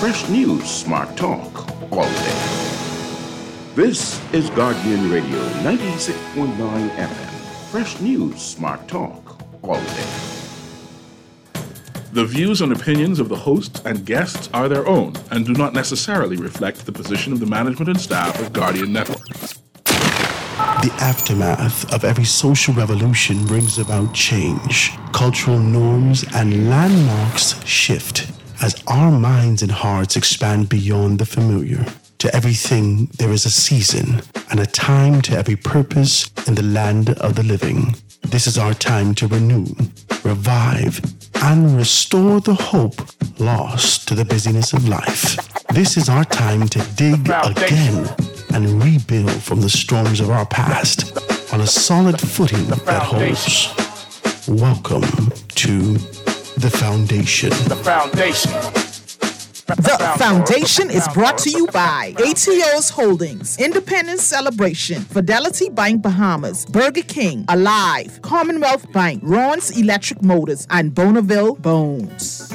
Fresh news, smart talk, all day. This is Guardian Radio 96.9 FM. Fresh news, smart talk, all day. The views and opinions of the hosts and guests are their own and do not necessarily reflect the position of the management and staff of Guardian Network. The aftermath of every social revolution brings about change. Cultural norms and landmarks shift as our minds and hearts expand beyond the familiar. To everything there is a season and a time to every purpose in the land of the living. This is our time to renew, revive, and restore the hope lost to the busyness of life. This is our time to dig again and rebuild from the storms of our past on a solid footing that holds. Welcome to The Foundation. The Foundation. The Foundation is brought to you by ATO's Holdings, Independence Celebration, Fidelity Bank Bahamas, Burger King, Alive, Commonwealth Bank, Rawns Electric Motors, and Bonneville Bones.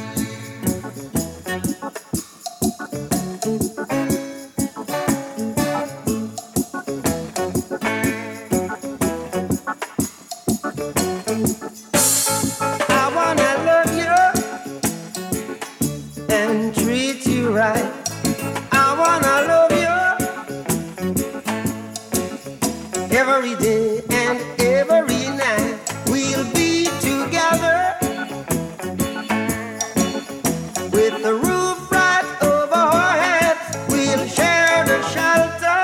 Every day and every night we'll be together with the roof right over our heads. We'll share the shelter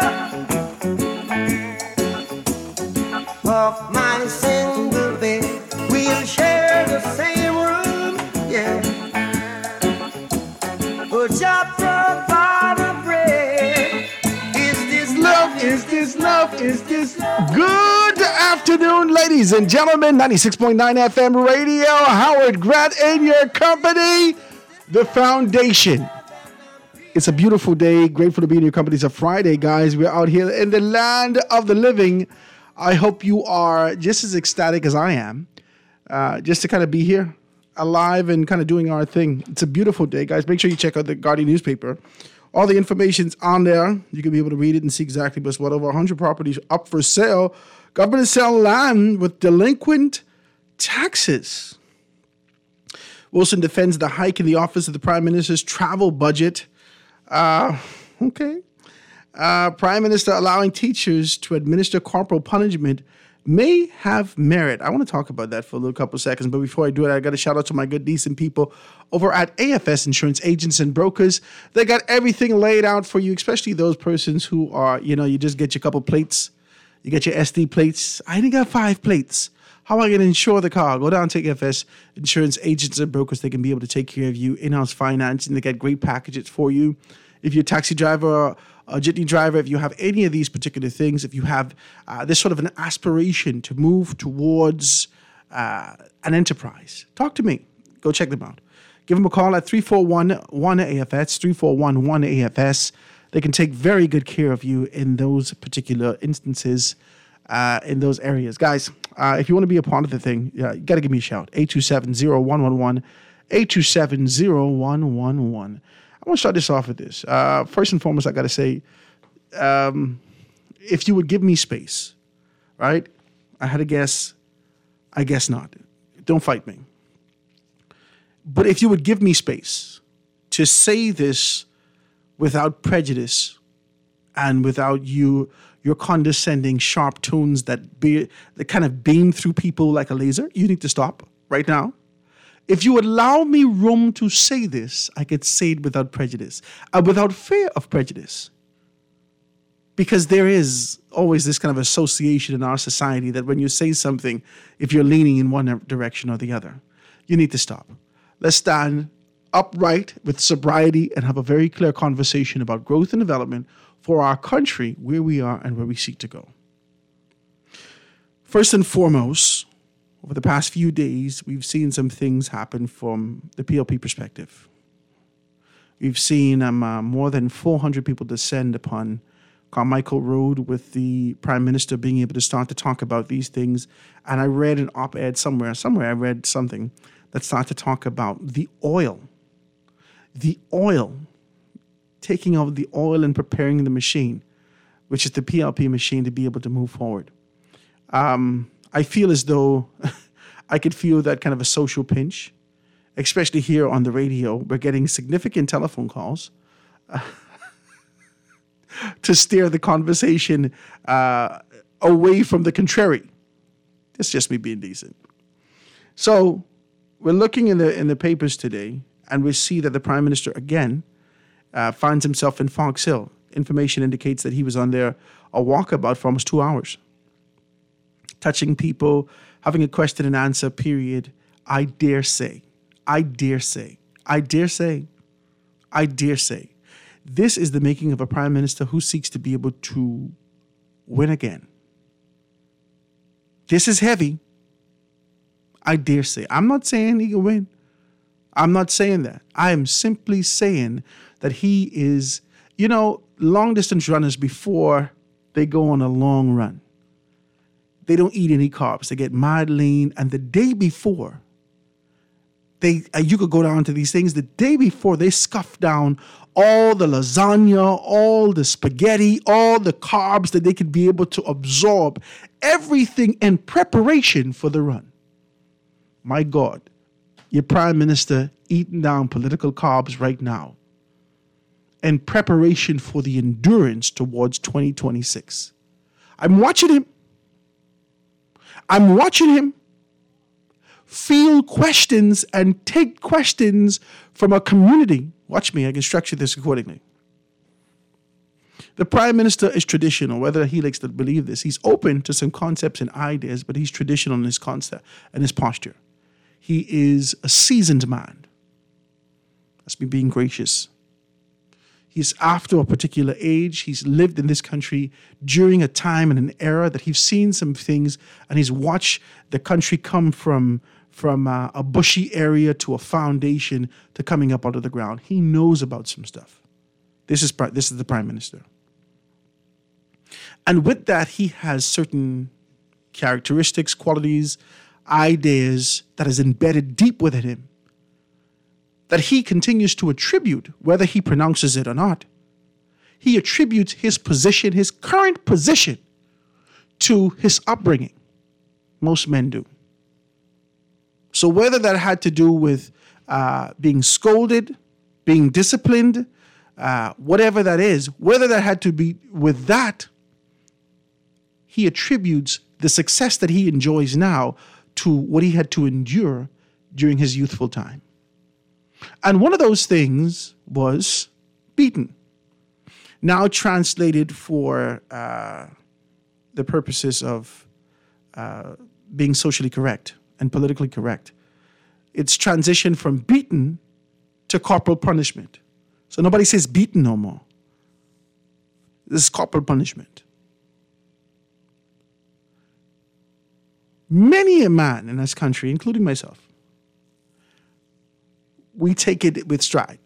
of my single bed. We'll share the same room, yeah. But Jah provide a bread. Is this love? Is this love? Is this Good afternoon, ladies and gentlemen. 96.9 FM radio. Howard Grant in your company. The Foundation. It's a beautiful day. Grateful to be in your company. It's a Friday, guys. We're out here in the land of the living. I hope you are just as ecstatic as I am. Just to kind of be here, alive and kind of doing our thing. It's a beautiful day, guys. Make sure you check out the Guardian newspaper. All the information's on there. You can be able to read it and see exactly what's what. Over 100 properties up for sale. Government is selling land with delinquent taxes. Wilson defends the hike in the office of the Prime Minister's travel budget. Okay. Prime Minister allowing teachers to administer corporal punishment may have merit. I want to talk about that for a little couple seconds, but before I do it, I got to shout out to my good, decent people over at AFS Insurance Agents and Brokers. They got everything laid out for you, especially those persons who are, you just get your couple plates. You get your SD plates. I only got 5 plates. How am I going to insure the car? Go down to AFS Insurance Agents and Brokers. They can be able to take care of you, in-house financing. They get great packages for you. If you're a taxi driver, a jitney driver, if you have any of these particular things, if you have this sort of an aspiration to move towards an enterprise, talk to me. Go check them out. Give them a call at 341-1-AFS, 341-1-AFS. They can take very good care of you in those particular instances, in those areas. Guys, if you want to be a part of the thing, you got to give me a shout. 827-0111, 827-0111. I want to start this off with this. First and foremost, I got to say, if you would give me space, right? I had a guess. I guess not. Don't fight me. But if you would give me space to say this without prejudice and without your condescending, sharp tones that kind of beam through people like a laser, you need to stop right now. If you allow me room to say this, I could say it without prejudice, without fear of prejudice. Because there is always this kind of association in our society that when you say something, if you're leaning in one direction or the other, you need to stop. Let's stand upright with sobriety and have a very clear conversation about growth and development for our country, where we are and where we seek to go. First and foremost, over the past few days, we've seen some things happen from the PLP perspective. We've seen more than 400 people descend upon Carmichael Road with the Prime Minister being able to start to talk about these things. And I read an op-ed somewhere I read something that started to talk about the oil taking out the oil and preparing the machine, which is the PLP machine, to be able to move forward. I feel as though I could feel that kind of a social pinch, especially here on the radio. We're getting significant telephone calls to steer the conversation away from the contrary. It's just me being decent. So we're looking in the papers today, and we see that the Prime Minister again finds himself in Fox Hill. Information indicates that he was on there a walkabout for almost 2 hours, touching people, having a question and answer period. I dare say, this is the making of a Prime Minister who seeks to be able to win again. This is heavy. I dare say. I'm not saying he can win. I'm not saying that. I am simply saying that he is, long distance runners, before they go on a long run, they don't eat any carbs. They get mild lean. And the day before, you could go down to these things. The day before, they scuff down all the lasagna, all the spaghetti, all the carbs that they could be able to absorb, everything in preparation for the run. My God, your Prime Minister eating down political carbs right now in preparation for the endurance towards 2026. I'm watching him field questions and take questions from a community. Watch me, I can structure this accordingly. The Prime Minister is traditional, whether he likes to believe this. He's open to some concepts and ideas, but he's traditional in his concept and his posture. He is a seasoned man. That's me being gracious. He's after a particular age. He's lived in this country during a time and an era that he's seen some things, and he's watched the country come from a bushy area to a foundation to coming up out of the ground. He knows about some stuff. This is the Prime Minister. And with that, he has certain characteristics, qualities, ideas that is embedded deep within him that he continues to attribute, whether he pronounces it or not. He attributes his position, his current position, to his upbringing. Most men do. So whether that had to do with being scolded, being disciplined, whatever that is, whether that had to be with that, he attributes the success that he enjoys now to what he had to endure during his youthful time. And one of those things was beaten. Now translated for the purposes of being socially correct and politically correct. It's transitioned from beaten to corporal punishment. So nobody says beaten no more. This is corporal punishment. Many a man in this country, including myself, we take it with stride.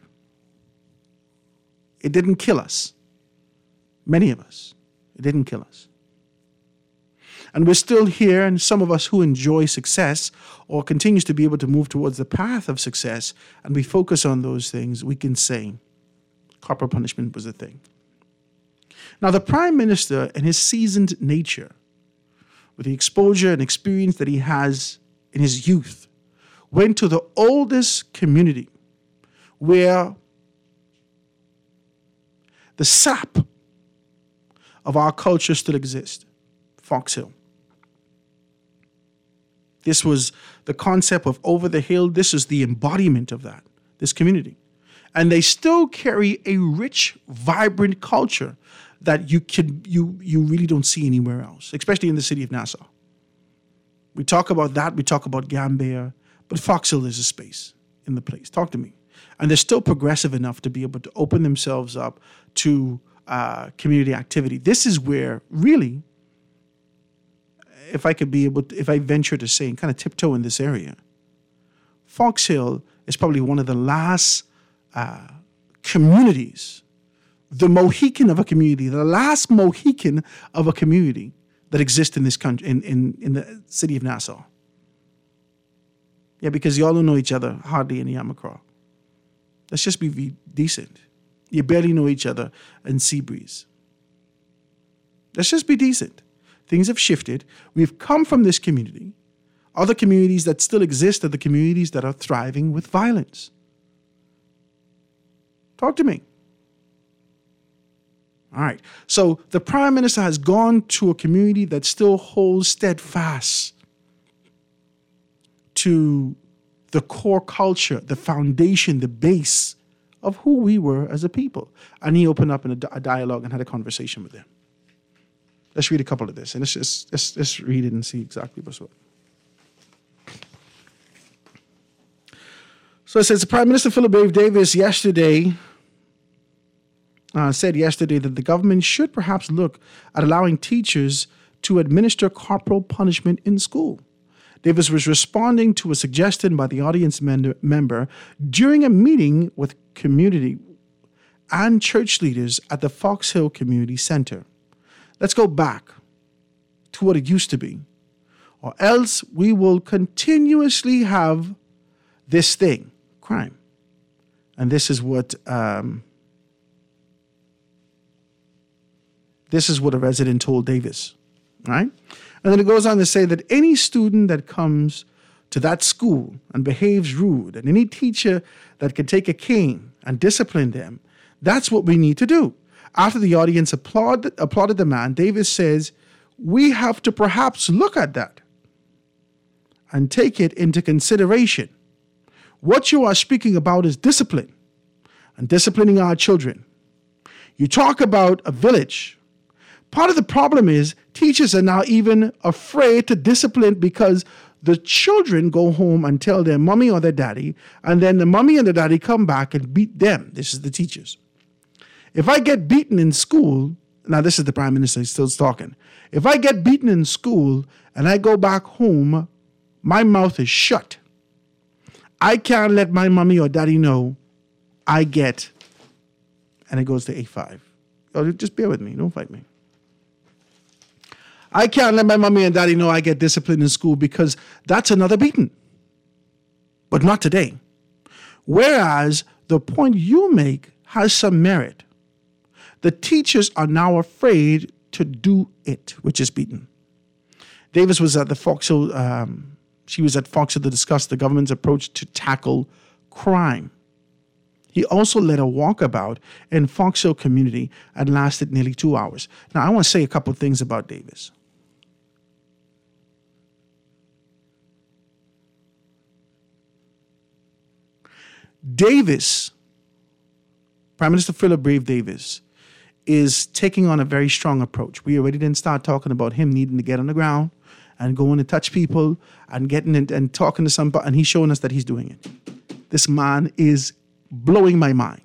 It didn't kill us. Many of us, it didn't kill us. And we're still here, and some of us who enjoy success or continues to be able to move towards the path of success, and we focus on those things, we can say corporal punishment was a thing. Now, the Prime Minister, in his seasoned nature, with the exposure and experience that he has in his youth, went to the oldest community where the sap of our culture still exists, Fox Hill. This was the concept of over the hill. This is the embodiment of that, this community. And they still carry a rich, vibrant culture that you really don't see anywhere else, especially in the city of Nassau. We talk about that, we talk about Gambia, but Fox Hill is a space in the place. Talk to me. And they're still progressive enough to be able to open themselves up to community activity. This is where really, if I venture to say and kind of tiptoe in this area, Fox Hill is probably one of the last communities, the Mohican of a community, the last Mohican of a community that exists in this country, in the city of Nassau. Yeah, because y'all don't know each other hardly in Yamacraw. Let's just be decent. You barely know each other in Seabreeze. Let's just be decent. Things have shifted. We've come from this community. Other communities that still exist are the communities that are thriving with violence. Talk to me. All right. So the Prime Minister has gone to a community that still holds steadfast to the core culture, the foundation, the base of who we were as a people. And he opened up in a dialogue and had a conversation with them. Let's read a couple of this, and let's read it and see exactly what's what. So it says, the Prime Minister Philip Brave Davis said yesterday that the government should perhaps look at allowing teachers to administer corporal punishment in school. Davis was responding to a suggestion by the audience member during a meeting with community and church leaders at the Fox Hill Community Center. Let's go back to what it used to be, or else we will continuously have this thing, crime. And this is what a resident told Davis, right? And then it goes on to say that any student that comes to that school and behaves rude, and any teacher that can take a cane and discipline them, that's what we need to do. After the audience applauded the man, Davis says, we have to perhaps look at that and take it into consideration. What you are speaking about is discipline and disciplining our children. You talk about a village. Part of the problem is teachers are now even afraid to discipline because the children go home and tell their mommy or their daddy, and then the mommy and the daddy come back and beat them. This is the teachers. If I get beaten in school, now this is the Prime Minister, he's still talking. If I get beaten in school and I go back home, my mouth is shut. I can't let my mommy or daddy know I get, and it goes to A5. Oh, just bear with me, don't fight me. I can't let my mommy and daddy know I get disciplined in school because that's another beating. But not today. Whereas the point you make has some merit. The teachers are now afraid to do it, which is beaten. Davis was at the Fox Hill, she was at Fox Hill to discuss the government's approach to tackle crime. He also led a walkabout in Fox Hill community and lasted nearly 2 hours. Now, I want to say a couple of things about Davis. Davis, Prime Minister Philip Brave Davis, is taking on a very strong approach. We already didn't start talking about him needing to get on the ground and going to touch people and getting in and talking to somebody, and he's showing us that he's doing it. This man is blowing my mind.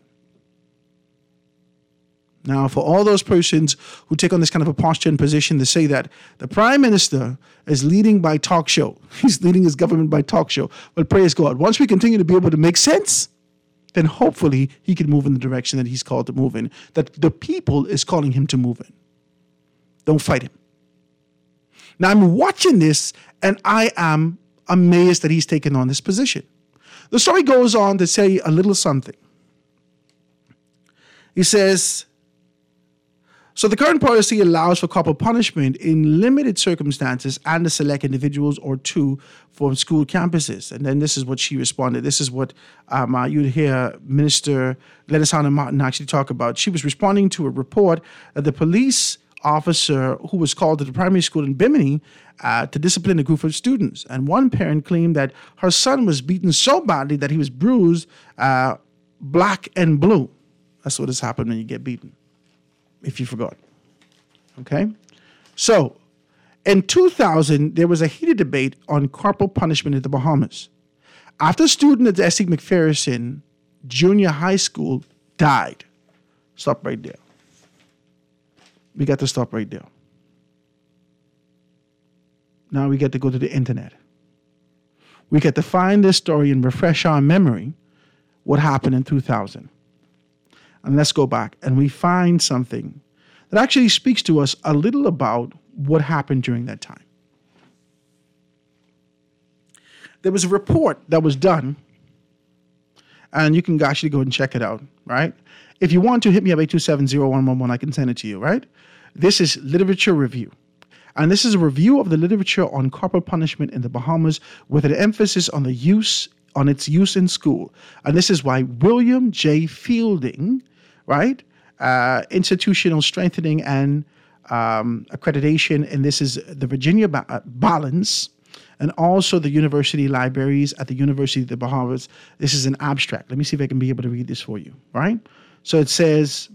Now, for all those persons who take on this kind of a posture and position to say that the Prime Minister is leading by talk show, he's leading his government by talk show, well, praise God. Once we continue to be able to make sense, then hopefully he can move in the direction that he's called to move in, that the people is calling him to move in. Don't fight him. Now, I'm watching this, and I am amazed that he's taken on this position. The story goes on to say a little something. He says, so the current policy allows for corporal punishment in limited circumstances and to select individuals or two for school campuses. And then this is what she responded. This is what you'd hear Minister Gladys Hanna Martin actually talk about. She was responding to a report that the police officer who was called to the primary school in Bimini to discipline a group of students. And one parent claimed that her son was beaten so badly that he was bruised black and blue. That's what has happened when you get beaten, if you forgot. Okay? So, in 2000, there was a heated debate on corporal punishment in the Bahamas. After a student at the S.C. McPherson Junior High School died. Stop right there. We got to stop right there. Now we get to go to the internet. We get to find this story and refresh our memory what happened in 2000. And let's go back and we find something that actually speaks to us a little about what happened during that time. There was a report that was done, And you can actually go and check it out, right? If you want to, hit me up 827-0111. I can send it to you, right? This is Literature Review. And this is a review of the literature on corporal punishment in the Bahamas with an emphasis on its use in school. And this is by William J. Fielding, right? Institutional Strengthening and Accreditation. And this is the Virginia Balance and also the university libraries at the University of the Bahamas. This is an abstract. Let me see if I can be able to read this for you, right? So it says,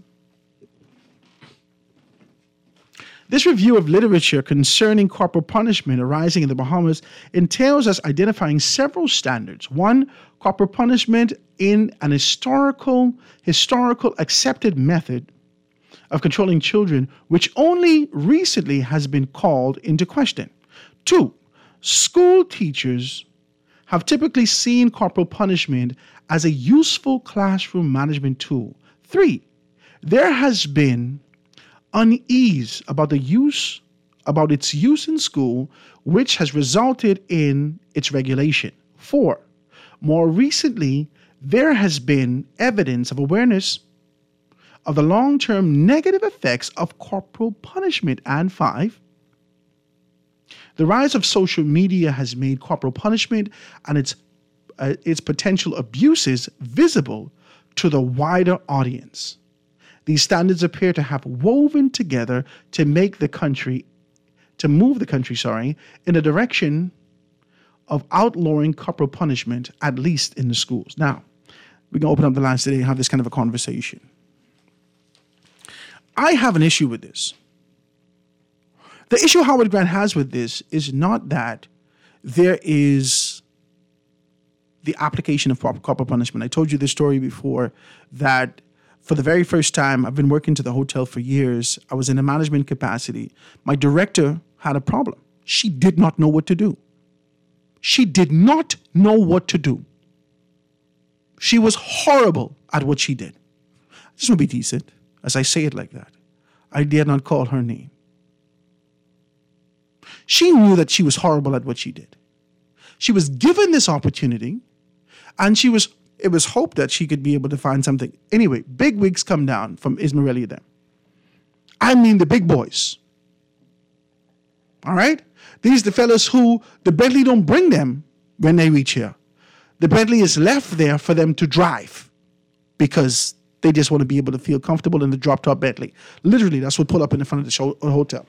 this review of literature concerning corporal punishment arising in the Bahamas entails us identifying several standards. One, corporal punishment in an historical accepted method of controlling children, which only recently has been called into question. Two, school teachers have typically seen corporal punishment as a useful classroom management tool. Three, there has been unease about its use in school, which has resulted in its regulation. 4, more recently, there has been evidence of awareness of the long-term negative effects of corporal punishment. And 5, the rise of social media has made corporal punishment and its potential abuses visible to the wider audience. These standards appear to have woven together to move the country, in the direction of outlawing corporal punishment, at least in the schools. Now, we're going to open up the lines today and have this kind of a conversation. I have an issue with this. The issue Howard Grant has with this is not that there is the application of corporal punishment. I told you this story before that for the very first time, I've been working to the hotel for years. I was in a management capacity. My director had a problem. She did not know what to do. She did not know what to do. She was horrible at what she did. I just want to be decent as I say it like that. I dare not call her name. She knew that she was horrible at what she did. She was given this opportunity, and it was hoped that she could be able to find something. Anyway, big wigs come down from Ismailia then. I mean the big boys. All right? These are the fellas who the Bentley don't bring them when they reach here. The Bentley is left there for them to drive because they just want to be able to feel comfortable in the drop-top Bentley. Literally, that's what pull up in the front of the hotel.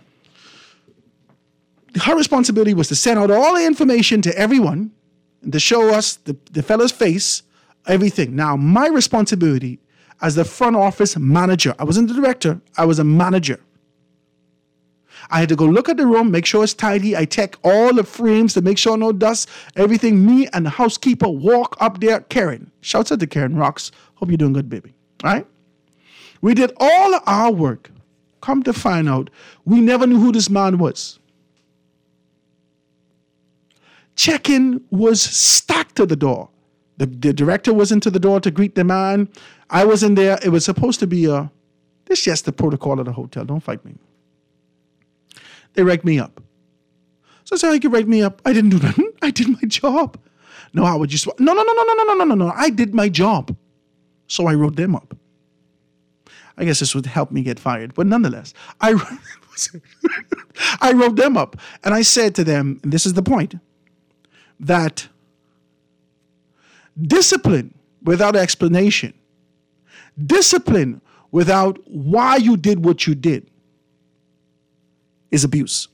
Her responsibility was to send out all the information to everyone and to show us the fella's face, everything. Now, my responsibility as the front office manager, I wasn't the director, I was a manager. I had to go look at the room, make sure it's tidy. I check all the frames to make sure no dust, everything. Me and the housekeeper walk up there. Karen, shouts out to Karen Rocks. Hope you're doing good, baby. All right? We did all our work. Come to find out, we never knew who this man was. Check-in was stacked to the door. The director was into the door to greet the man. I was in there. It was supposed to be this is just the protocol of the hotel. Don't fight me. They ranked me up. So I said, you can rank me up. I didn't do nothing. I did my job. No, how would you? No. I did my job. So I wrote them up. I guess this would help me get fired. But nonetheless, I wrote them up. And I said to them, and this is the point, that discipline without explanation, discipline without why you did what you did, is abuse.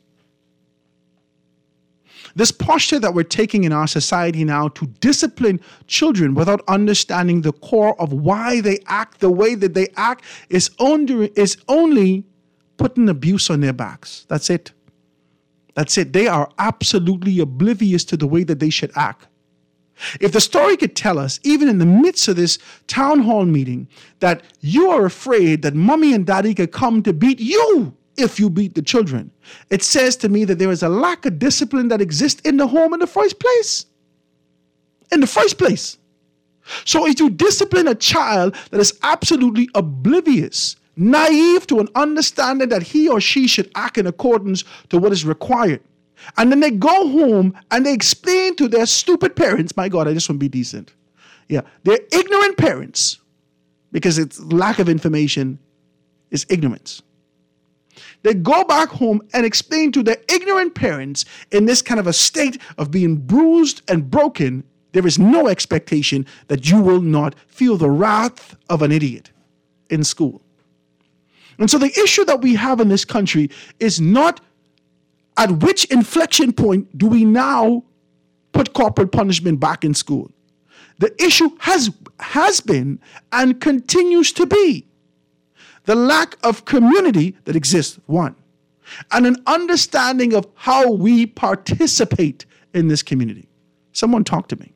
This posture that we're taking in our society now to discipline children without understanding the core of why they act the way that they act is only putting abuse on their backs. That's it. That's it. They are absolutely oblivious to the way that they should act. If the story could tell us, even in the midst of this town hall meeting, that you are afraid that mommy and daddy could come to beat you if you beat the children, it says to me that there is a lack of discipline that exists in the home in the first place. In the first place. So if you discipline a child that is absolutely oblivious, naive to an understanding that he or she should act in accordance to what is required, and then they go home and they explain to their stupid parents, my God, I just want to be decent. Yeah, they're ignorant parents because it's lack of information is ignorance. They go back home and explain to their ignorant parents in this kind of a state of being bruised and broken, there is no expectation that you will not feel the wrath of an idiot in school. And so the issue that we have in this country is not at which inflection point do we now put corporal punishment back in school. The issue has been and continues to be the lack of community that exists, one, and an understanding of how we participate in this community. Someone talk to me.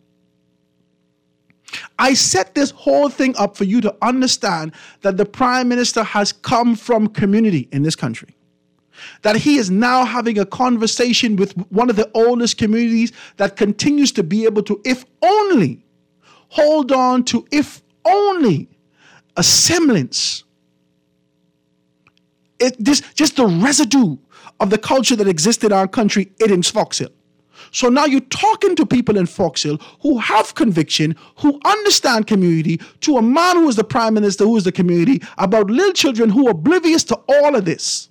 I set this whole thing up for you to understand that the Prime Minister has come from community in this country. That he is now having a conversation with one of the oldest communities that continues to be able to, if only, hold on to, if only, a semblance. Just the residue of the culture that existed in our country, it in Fox Hill. So now you're talking to people in Fox Hill who have conviction, who understand community, to a man who is the Prime Minister, who is the community, about little children who are oblivious to all of this.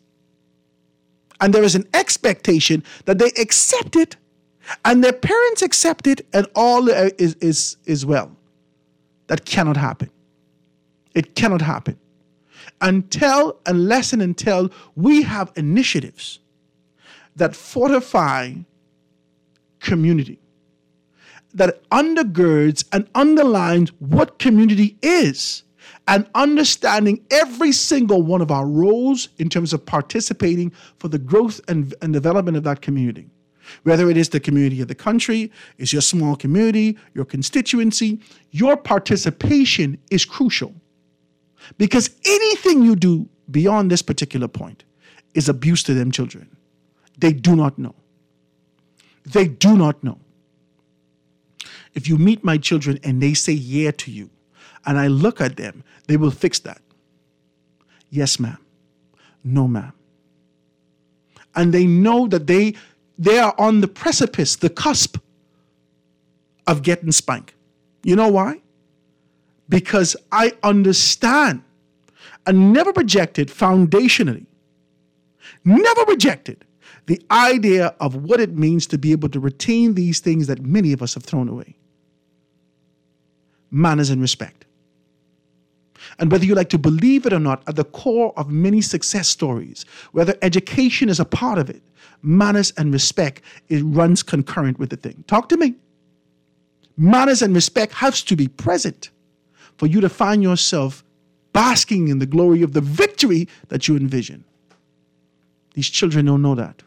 And there is an expectation that they accept it, and their parents accept it, and all is well. That cannot happen. It cannot happen. Until we have initiatives that fortify community, that undergirds and underlines what community is, and understanding every single one of our roles in terms of participating for the growth and development of that community. Whether it is the community of the country, is your small community, your constituency, your participation is crucial. Because anything you do beyond this particular point is abuse to them children. They do not know. They do not know. If you meet my children and they say yeah to you, and I look at them, they will fix that. Yes, ma'am. No, ma'am. And they know that they are on the precipice, the cusp of getting spanked. You know why? Because I understand and never rejected foundationally, never rejected the idea of what it means to be able to retain these things that many of us have thrown away. Manners and respect. And whether you like to believe it or not, at the core of many success stories, whether education is a part of it, manners and respect, it runs concurrent with the thing. Talk to me. Manners and respect has to be present for you to find yourself basking in the glory of the victory that you envision. These children don't know that.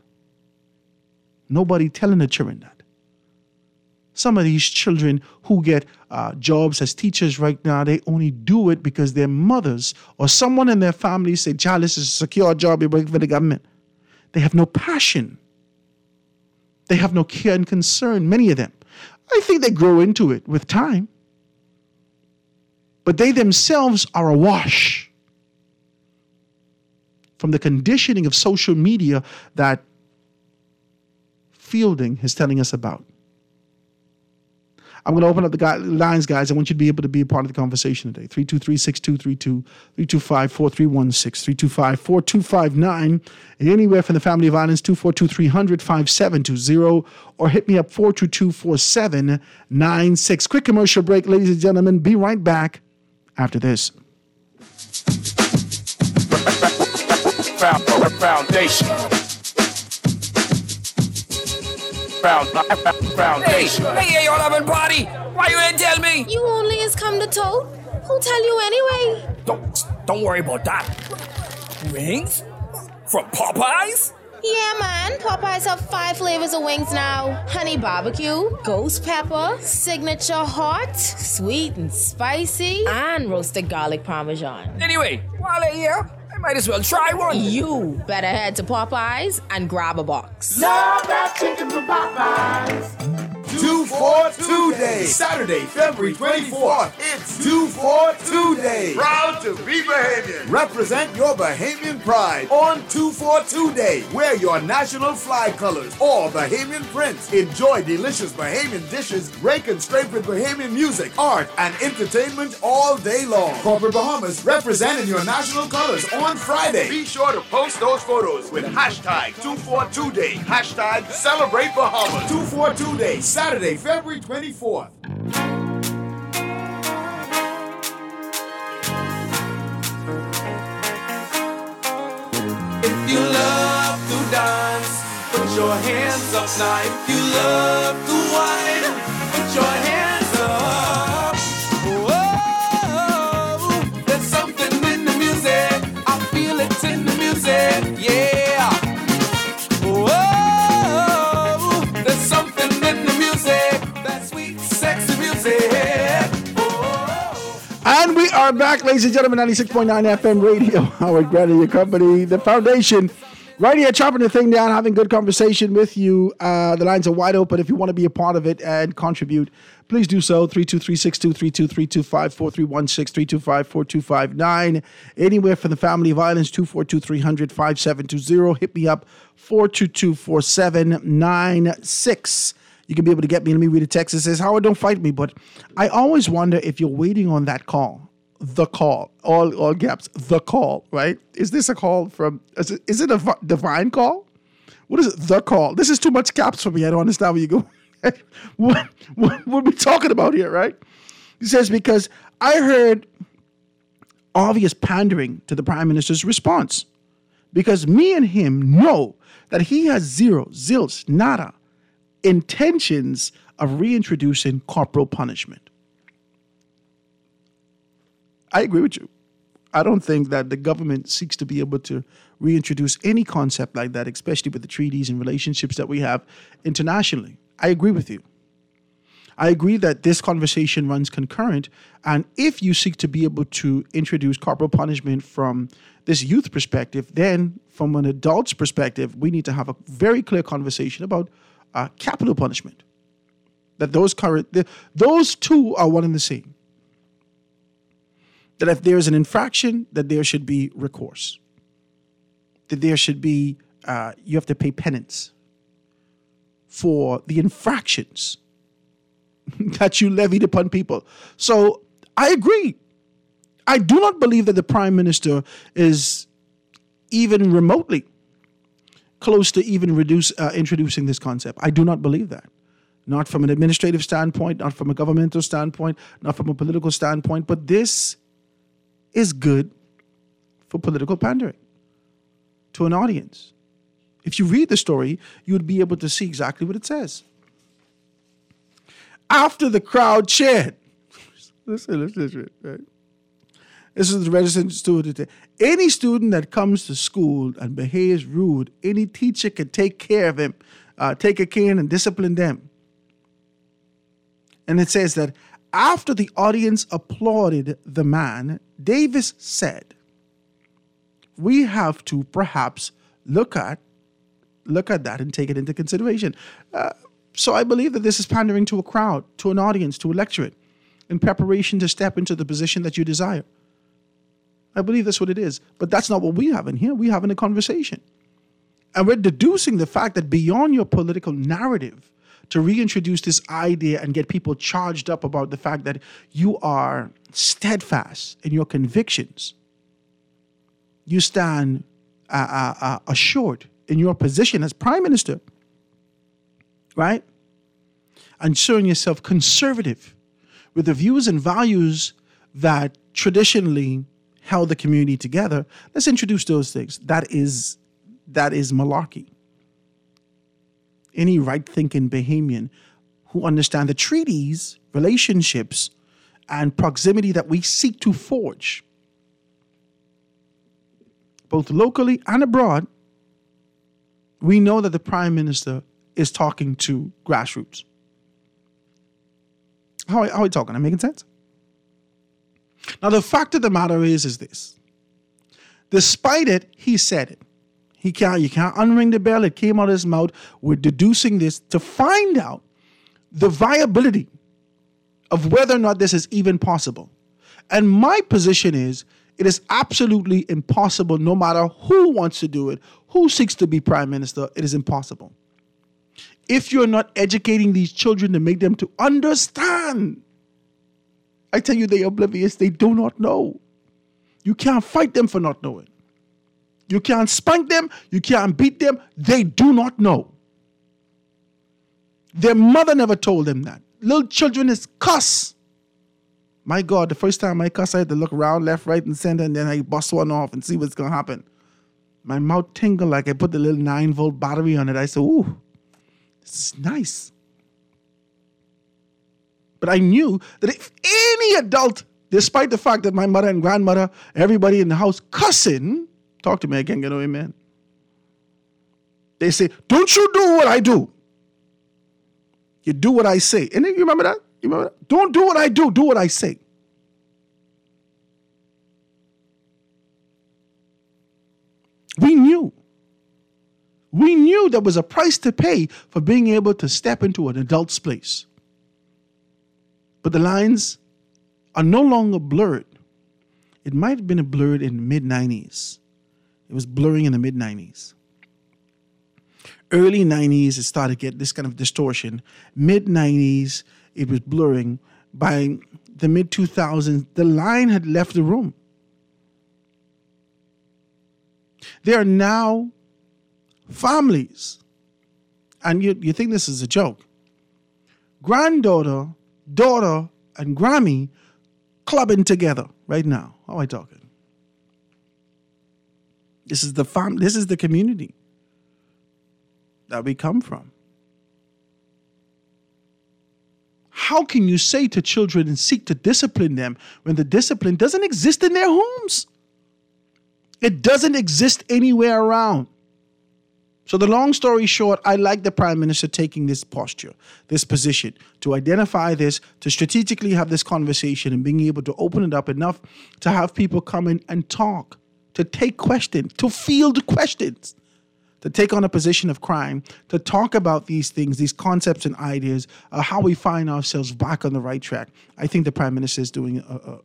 Nobody telling the children that. Some of these children who get jobs as teachers right now, they only do it because their mothers or someone in their family say, child, this is a secure job, you're working for the government. They have no passion. They have no care and concern, many of them. I think they grow into it with time. But they themselves are awash from the conditioning of social media that Fielding is telling us about. I'm going to open up the lines, guys. I want you to be able to be a part of the conversation today. 323-6232, 325-4316, 325-4259, and anywhere from the Family of Islands, 242-300-5720, or hit me up 422-4796. Quick commercial break, ladies and gentlemen. Be right back after this. Foundation. Foundation. Hey, y'all having party? Why you ain't tell me? You only has come to tote. Who tell you anyway? Don't worry about that. Wings? From Popeyes? Yeah, man. Popeyes have 5 flavors of wings now. Honey barbecue, ghost pepper, signature hot, sweet and spicy, and roasted garlic parmesan. Anyway, while I'm here, I might as well try one. You better head to Popeyes and grab a box. Love that chicken from Popeyes. 242 Day. Saturday, February 24th. It's 242 Day. Proud to be Bahamian. Represent your Bahamian pride on 242 Day. Wear your national flag colors or Bahamian prints. Enjoy delicious Bahamian dishes, rake and scrape with Bahamian music, art, and entertainment all day long. Corporate Bahamas representing your national colors on Friday. Be sure to post those photos with hashtag 242 Day. Hashtag Celebrate Bahamas. 242 Day, Saturday, February 24th. If you love to dance, put your hands up now. If you love to whine, put your hands up. Whoa, there's something in the music. I feel it in the music, yeah. Whoa, there's something in the music. That sweet, sexy music. And we are back, ladies and gentlemen, 96.9 FM radio. Howard Grant and your company, the foundation, right here, chopping the thing down, having good conversation with you. The lines are wide open. If you want to be a part of it and contribute, please do so. 323-623-325-4316, 325-4259. Anywhere from the family of islands, 242-300-5720. Hit me up, 422-4796. You can be able to get me. Let me read a text that says, Howard, don't fight me, but I always wonder if you're waiting on that call. The call, all gaps, the call, right? Is this a call from, is it a divine call? What is it? The call. This is too much caps for me. I don't understand where you go. what are we talking about here, right? He says, because I heard obvious pandering to the Prime Minister's response. Because me and him know that he has zilch, nada, intentions of reintroducing corporal punishment. I agree with you. I don't think that the government seeks to be able to reintroduce any concept like that, especially with the treaties and relationships that we have internationally. I agree with you. I agree that this conversation runs concurrent, and if you seek to be able to introduce corporal punishment from this youth perspective, then from an adult's perspective, we need to have a very clear conversation about capital punishment. That those two are one and the same. That if there is an infraction, that there should be recourse. That there should be, you have to pay penance for the infractions that you levied upon people. So I agree. I do not believe that the Prime Minister is even remotely close to even introducing this concept. I do not believe that. Not from an administrative standpoint, not from a governmental standpoint, not from a political standpoint, but this is good for political pandering to an audience. If you read the story, you would be able to see exactly what it says. After the crowd cheered, listen, right? This is the registered student. Any student that comes to school and behaves rude, any teacher can take care of him, take a cane and discipline them. And it says that after the audience applauded the man, Davis said, we have to perhaps look at that and take it into consideration. So I believe that this is pandering to a crowd, to an audience, to a lectorate, in preparation to step into the position that you desire. I believe that's what it is. But that's not what we have in here. We have in a conversation. And we're deducing the fact that beyond your political narrative, to reintroduce this idea and get people charged up about the fact that you are steadfast in your convictions, you stand assured in your position as Prime Minister, right? And showing yourself conservative with the views and values that traditionally held the community together. Let's introduce those things. That is malarkey. Any right-thinking Bahamian who understand the treaties, relationships, and proximity that we seek to forge, both locally and abroad, we know that the Prime Minister is talking to grassroots. How are we talking? Am I making sense? Now, the fact of the matter is this. Despite it, he said it. You can't unring the bell. It came out of his mouth. We're deducing this to find out the viability of whether or not this is even possible. And my position is, it is absolutely impossible no matter who wants to do it, who seeks to be prime minister, it is impossible. If you're not educating these children to make them to understand, I tell you, they're oblivious, they do not know. You can't fight them for not knowing. You can't spank them, you can't beat them, they do not know. Their mother never told them that. Little children is cuss. My God, the first time I cuss, I had to look around left, right, and center, and then I bust one off and see what's going to happen. My mouth tingled like I put the little 9-volt battery on it. I said, ooh, this is nice. But I knew that if any adult, despite the fact that my mother and grandmother, everybody in the house cussing, talk to me, I can't get no amen. They say, don't you do what I do. You do what I say. And you remember that? You remember that? Don't do what I do what I say. We knew there was a price to pay for being able to step into an adult's place. But the lines are no longer blurred. It might have been blurred in the mid-90s. It was blurring in the mid-90s. Early 90s, it started to get this kind of distortion. Mid-90s, it was blurring. By the mid-2000s, the line had left the room. There are now families, and you think this is a joke. Granddaughter, daughter, and Grammy clubbing together right now. How am I talking? This is the community that we come from. How can you say to children and seek to discipline them when the discipline doesn't exist in their homes? It doesn't exist anywhere around. So the long story short, I like the Prime Minister taking this posture, this position, to identify this, to strategically have this conversation and being able to open it up enough to have people come in and talk, to take questions, to field questions, to take on a position of crime, to talk about these things, these concepts and ideas, how we find ourselves back on the right track. I think the Prime Minister is doing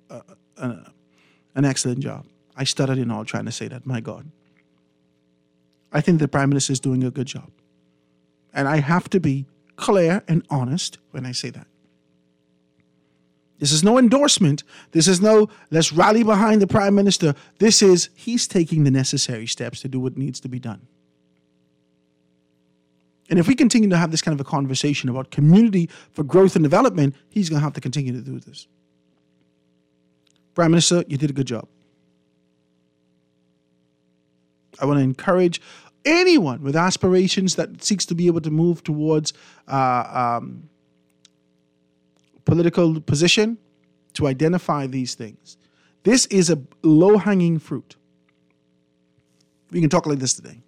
an excellent job. I stuttered in all trying to say that, my God. I think the Prime Minister is doing a good job. And I have to be clear and honest when I say that. This is no endorsement. This is no, let's rally behind the Prime Minister. This is, he's taking the necessary steps to do what needs to be done. And if we continue to have this kind of a conversation about community for growth and development, he's going to have to continue to do this. Prime Minister, you did a good job. I want to encourage anyone with aspirations that seeks to be able to move towards political position to identify these things. This is a low-hanging fruit. We can talk like this today.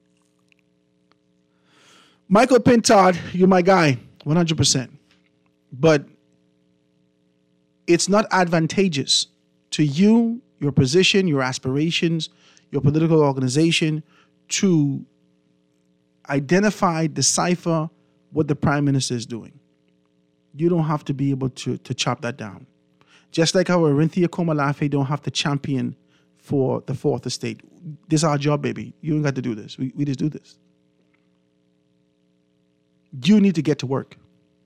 Michael Pintard, you're my guy, 100%. But it's not advantageous to you, your position, your aspirations, your political organization to identify, decipher what the Prime Minister is doing. You don't have to be able to chop that down. Just like how Orinthia Komalafe don't have to champion for the Fourth Estate. This is our job, baby. You ain't got to do this. We just do this. You need to get to work.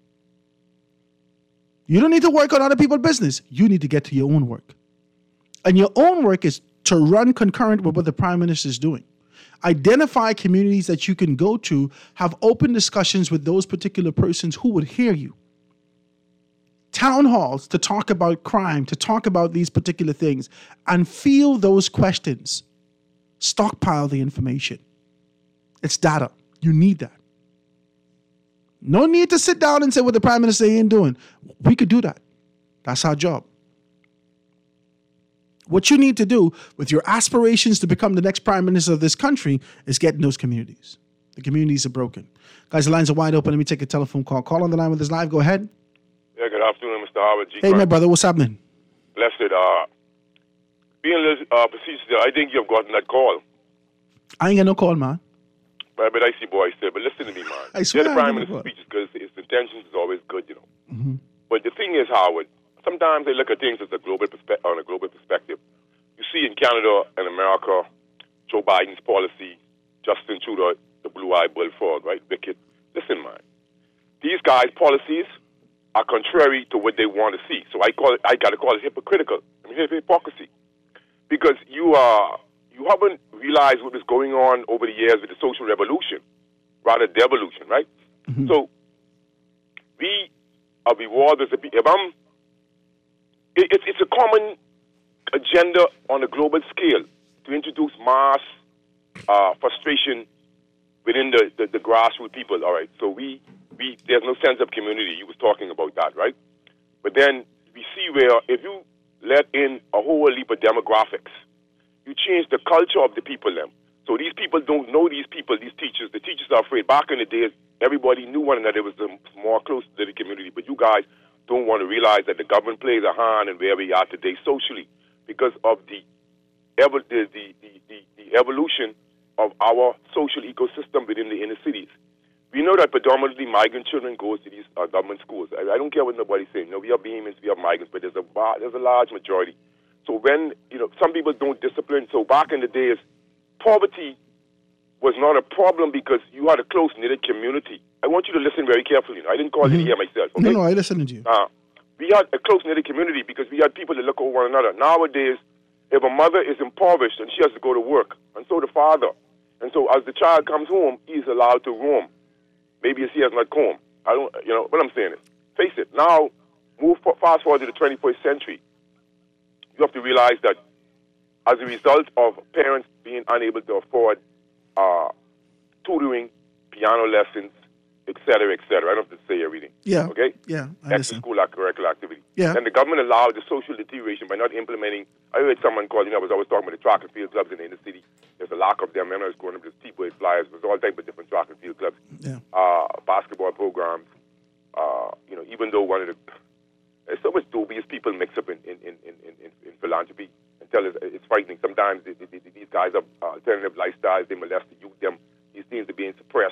You don't need to work on other people's business. You need to get to your own work. And your own work is to run concurrent with what the Prime Minister is doing. Identify communities that you can go to, have open discussions with those particular persons who would hear you. Town halls to talk about crime, to talk about these particular things, and field those questions. Stockpile the information. It's data. You need that. No need to sit down and say what the Prime Minister ain't doing. We could do that. That's our job. What you need to do with your aspirations to become the next Prime Minister of this country is get in those communities. The communities are broken. Guys, the lines are wide open. Let me take a telephone call. Call on the line with us live. Go ahead. Yeah, good afternoon, Mr. Howard G. Hey, my brother. What's happening? Blessed. Being facetious, I think you've gotten that call. I ain't got no call, man. But I see boys still. But listen to me, man. I swear the I Prime never Minister's got. speeches because his intentions is always good, you know. Mm-hmm. But the thing is, Howard, sometimes they look at things as on a global perspective. You see in Canada and America, Joe Biden's policy, Justin Trudeau, the blue-eyed bullfrog, right? Wicked. Listen, man. These guys' policies are contrary to what they want to see. So I got to call it hypocritical. I mean, hypocrisy. Because you haven't realized what was going on over the years with the social revolution, rather devolution, right? Mm-hmm. So we are rewarded as a people. It's a common agenda on a global scale to introduce mass frustration within the grassroots people. All right, so we there's no sense of community. You was talking about that, right? But then we see where if you let in a whole heap of demographics, you change the culture of the people then. So these people don't know these people, these teachers. The teachers are afraid. Back in the days, everybody knew one another. It was more close to the community. But you guys don't want to realize that the government plays a hand in where we are today socially because of the evolution of our social ecosystem within the inner cities. We know that predominantly migrant children goes to these government schools. I don't care what nobody's saying. No, we have Bahamians, we have migrants, but there's a large majority. So when, some people don't discipline. So back in the days, poverty was not a problem because you had a close-knit community. I want you to listen very carefully. I didn't call it here myself. Okay? No, I listened to you. We had a close-knit community because we had people that look over one another. Nowadays, if a mother is impoverished and she has to go to work, and so the father, and so as the child comes home, he's allowed to roam. Maybe he has not come. What I'm saying is, face it, now, fast forward to the 21st century, you have to realize that as a result of parents being unable to afford tutoring, piano lessons, etc., etc. I don't have to say everything. Yeah. Okay? Yeah, I Extra school curricular activity. Yeah. And the government allowed the social deterioration by not implementing. I heard someone call, I was always talking about the track and field clubs in the inner city. There's a lack of them. I was growing up with T-Boys, Flyers. There's all types of different track and field clubs. Yeah. Basketball programs. Even though there's so much dubious people mix up in philanthropy until it's frightening. Sometimes these guys have alternative lifestyles. They molest the youth. These things are being suppressed.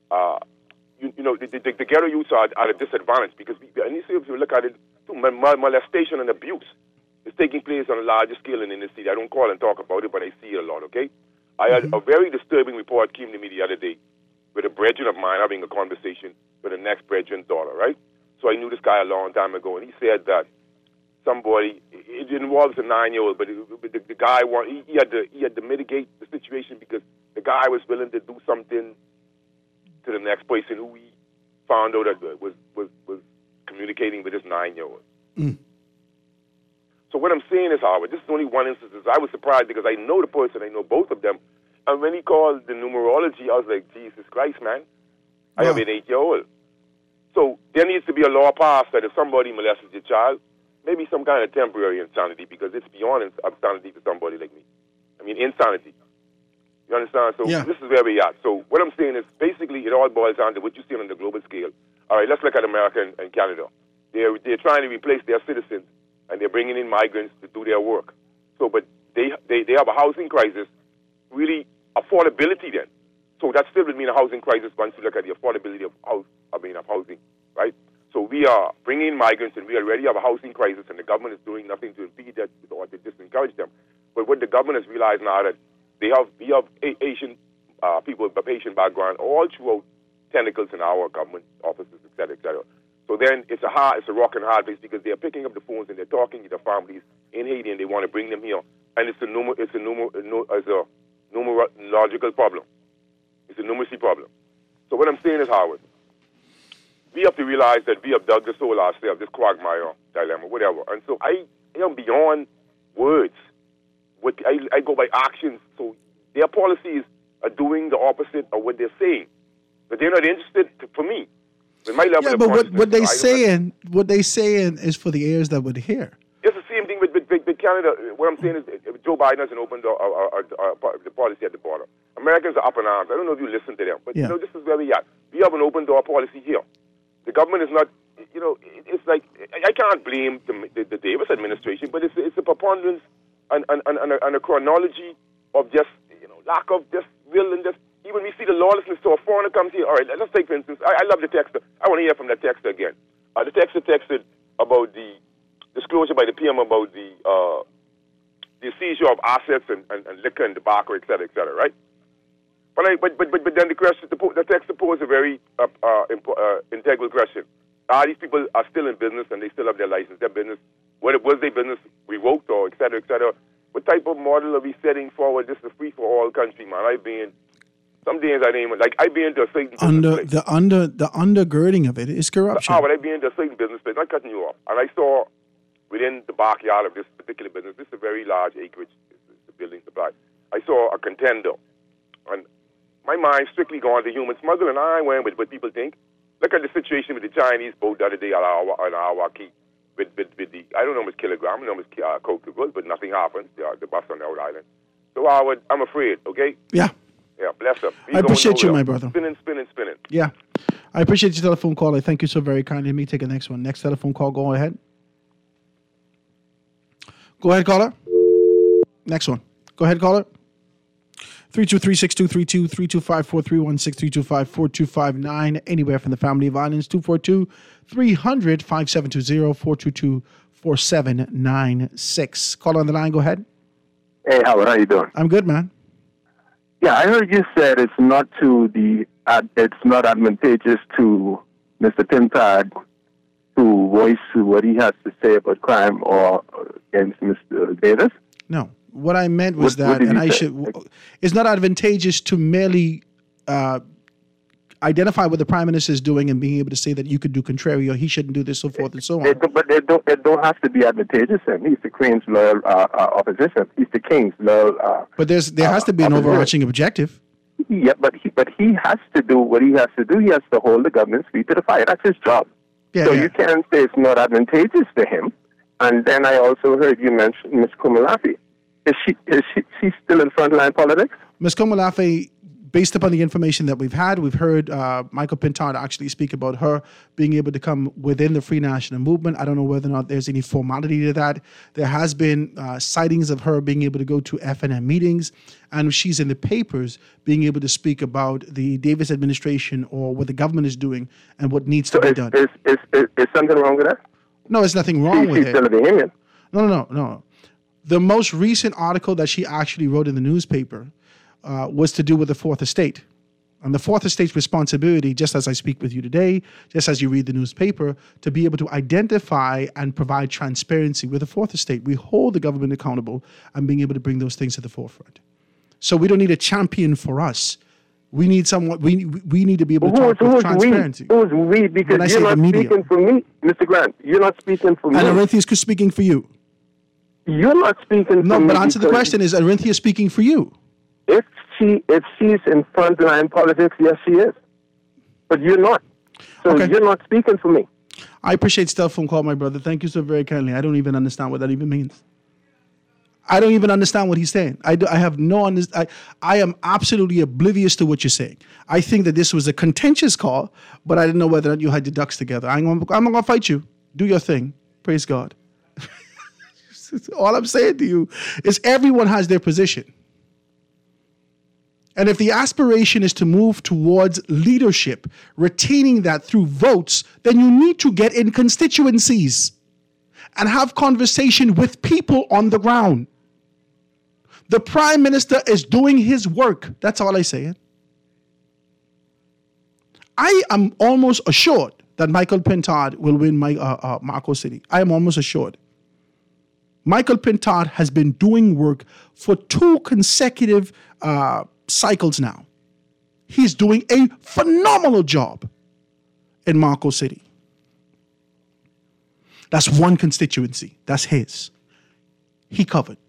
The ghetto youths are at a disadvantage because, and you see if you look at it, molestation and abuse is taking place on a larger scale in the city. I don't call and talk about it, but I see it a lot, okay? I had a very disturbing report came to me the other day with a brethren of mine having a conversation with the next brethren's daughter, right? So I knew this guy a long time ago, and he said that somebody, it involves a 9-year-old, but the guy, he had to mitigate the situation because the guy was willing to do something to the next person who he found out that was communicating with his 9-year-old. Mm. So what I'm saying is, Howard, this is only one instance. I was surprised because I know the person, I know both of them. And when he called the numerology, I was like, Jesus Christ, man. I have an 8-year-old. So there needs to be a law passed that if somebody molests your child, maybe some kind of temporary insanity because it's beyond insanity for somebody like me. I mean, insanity. You understand? So This is where we are. So what I'm saying is basically it all boils down to what you see on the global scale. All right, let's look at America and Canada. They're trying to replace their citizens and they're bringing in migrants to do their work. So, but they have a housing crisis, really affordability then. So that still would mean a housing crisis once you look at the affordability of housing, right? So we are bringing in migrants and we already have a housing crisis and the government is doing nothing to impede that or to disencourage them. But what the government has realized now that we have Asian people with Asian background all throughout tentacles in our government offices, et cetera, et cetera. So then it's a rock and hard place because they're picking up the phones and they're talking to their families in Haiti and they want to bring them here. And it's a numerological problem. It's a numeracy problem. So what I'm saying is, Howard, we have to realize that we have dug this hole ourselves, this quagmire dilemma, whatever. And so I am beyond words. I go by actions. So their policies are doing the opposite of what they're saying. But they're not interested, for me. With my level of but what they saying is for the ears that would hear. It's the same thing with Canada. What I'm saying is Joe Biden hasn't opened the policy at the border. Americans are up in arms. I don't know if you listen to them, but this is where we are. We have an open door policy here. The government is not, it's like, I can't blame the Davis administration, but it's a preponderance and a chronology of just, lack of just will and just, even we see the lawlessness, so a foreigner comes here. All right, let's take, for instance, I love the texter. I want to hear from the texter again. The texter texted about the disclosure by the PM about the seizure of assets and liquor and tobacco, et cetera, right? But then the question, the texter posed a very integral question. These people are still in business and they still have their license, their business. Whether was their business revoked or et cetera, et cetera. What type of model are we setting forward? This is a free-for-all country, man. Some days I didn't like. I be into a certain business place. The undergirding of it is corruption. But I be into a certain business place. Not cutting you off. And I saw within the backyard of this particular business, this is a very large acreage, the building supply. I saw a contender, and my mind strictly going to human smuggling. And I went with what people think. Look at the situation with the Chinese boat the other day on our key. With the, I don't know how much kilogram, I don't know how much coke it was, but nothing happened. The bus on the out island. So I'm afraid, okay? Yeah. Yeah, bless up. I appreciate you, my brother. Spinning. Yeah. I appreciate your telephone call. I thank you so very kindly. Let me take the next one. Next telephone call, go ahead. Go ahead, caller. Next one. Go ahead, caller. 323-6232, 325-4316, 325-4259. Anywhere from the family of violence. 242-300-5720, 422-4796. Call on the line. Go ahead. Hey, Howard. How you doing? I'm good, man. Yeah, I heard you said it's not advantageous to Mr. Pintard to voice what he has to say about crime or against Mr. Davis. No, what I meant was it's not advantageous to merely identify what the prime minister is doing and being able to say that you could do contrary or he shouldn't do this, so forth and so on. It don't have to be advantageous to him. He's the Queen's loyal opposition. He's the King's loyal. But there has to be an overarching objective. Yeah, but he has to do what he has to do. He has to hold the government's feet to the fire. That's his job. You can't say it's not advantageous to him. And then I also heard you mention Ms. Komolafe. Is she still in frontline politics? Ms. Komolafe, based upon the information that we've heard Michael Pintard actually speak about her being able to come within the Free National Movement. I don't know whether or not there's any formality to that. There has been sightings of her being able to go to FNM meetings, and she's in the papers being able to speak about the Davis administration or what the government is doing and what needs to be done. Is something wrong with that? No, there's nothing wrong with it. She's still a Bahamian. No. The most recent article that she actually wrote in the newspaper was to do with the Fourth Estate. And the Fourth Estate's responsibility, just as I speak with you today, just as you read the newspaper, to be able to identify and provide transparency with the Fourth Estate. We hold the government accountable and being able to bring those things to the forefront. So we don't need a champion for us. We need someone. We need to be able to talk with transparency. Who's we? Because you're not speaking for me, Mr. Grant. You're not speaking for me. And Arinthia is speaking for you. You're not speaking for me. No, but answer the question: is Arinthia speaking for you? If she's in frontline politics, yes, she is. But you're not. So you're not speaking for me. I appreciate the telephone call, my brother. Thank you so very kindly. I don't even understand what that even means. I don't even understand what he's saying. I have no understanding. I am absolutely oblivious to what you're saying. I think that this was a contentious call, but I didn't know whether or not you had your ducks together. I'm not going to fight you. Do your thing. Praise God. All I'm saying to you is everyone has their position. And if the aspiration is to move towards leadership, retaining that through votes, then you need to get in constituencies and have conversation with people on the ground. The Prime Minister is doing his work. That's all I say. I am almost assured that Michael Pintard will win Marco City. I am almost assured. Michael Pintard has been doing work for 2 consecutive cycles now. He's doing a phenomenal job in Marco City. That's one constituency. That's his. He covered.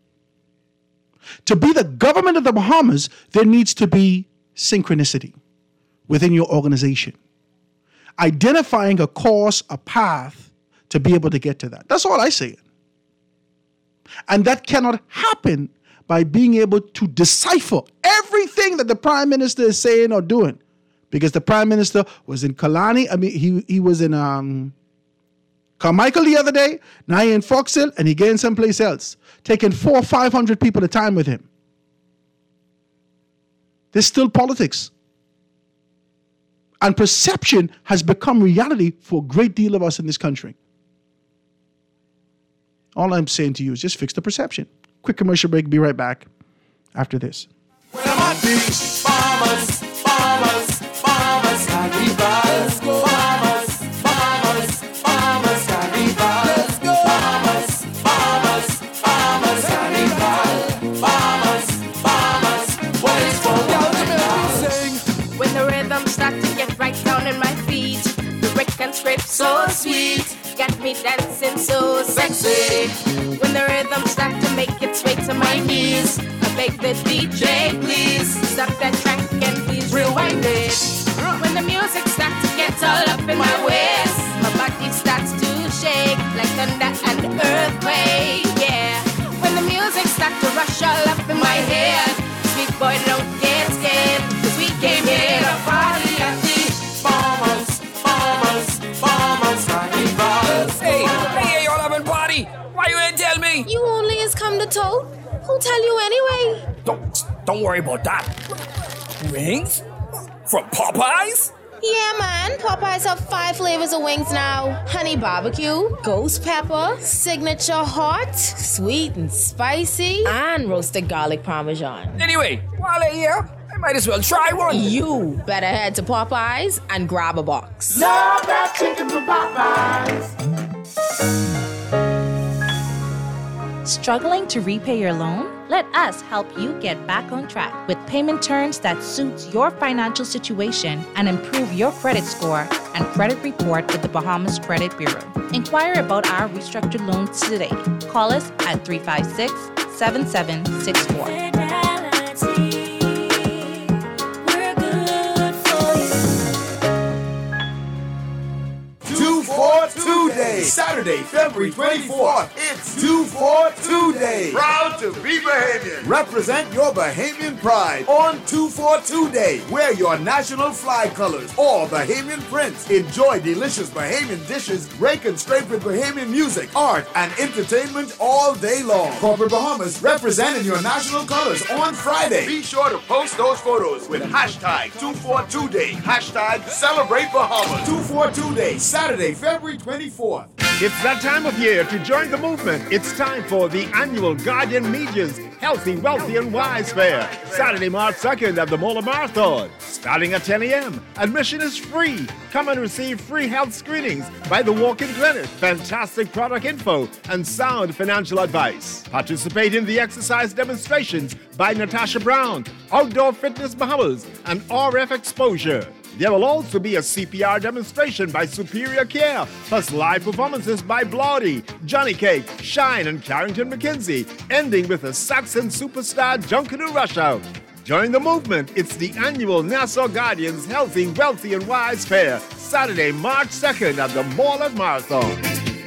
To be the government of the Bahamas, there needs to be synchronicity within your organization. Identifying a course, a path to be able to get to that. That's all I say. And that cannot happen by being able to decipher everything that the Prime Minister is saying or doing. Because the Prime Minister was in Kalani. I mean, he was in Carmichael the other day, now he in Fox Hill, and he getting someplace else, taking 400 or 500 people at a time with him. There's still politics. And perception has become reality for a great deal of us in this country. All I'm saying to you is just fix the perception. Quick commercial break. Be right back after this. So sweet, got me dancing so sexy. When the rhythm starts to make its way to my knees, I beg the DJ, please stop that track and please rewind it. When the music starts to get all up in my waist, my body starts to shake like thunder and earthquake. Yeah, when the music starts to rush all up in my head, sweet boy, don't get scared, 'cause we came here to party at the Hey, y'all having party? Why you ain't tell me? You only has come to tote. Who tell you anyway? Don't worry about that. Wings? From Popeyes? Yeah, man. Popeyes have 5 flavors of wings now. Honey barbecue, ghost pepper, signature hot, sweet and spicy, and roasted garlic parmesan. Anyway, while they're here, I might as well try one. You better head to Popeyes and grab a box. Love that chicken from Popeyes. Struggling to repay your loan? Let us help you get back on track with payment terms that suits your financial situation and improve your credit score and credit report with the Bahamas Credit Bureau. Inquire about our restructured loans today. Call us at 356-7764. Day. Saturday, February 24th. It's 242 Day. Proud to be Bahamian. Represent your Bahamian pride on 242 Day. Wear your national flag colors or Bahamian prints. Enjoy delicious Bahamian dishes, rake and scrape with Bahamian music, art, and entertainment all day long. Corporate Bahamas representing your national colors on Friday. Be sure to post those photos with hashtag 242 Day. Hashtag Celebrate Bahamas. 242 Day. Saturday, February 24th. It's that time of year to join the movement. It's time for the annual Guardian Media's Healthy, Wealthy, and Wise Fair, Saturday, March 2nd at the Mola Marathon. Starting at 10 a.m. Admission is free. Come and receive free health screenings by the walk-in clinic, fantastic product info, and sound financial advice. Participate in the exercise demonstrations by Natasha Brown, Outdoor Fitness Bahamas, and RF Exposure. There will also be a CPR demonstration by Superior Care, plus live performances by Blawdy, Johnny Cake, Shine, and Carrington McKenzie, ending with a Saxon superstar Junkanoo Rush Out. Join the movement. It's the annual Nassau Guardians Healthy, Wealthy, and Wise Fair, Saturday, March 2nd at the Mall at Marathon.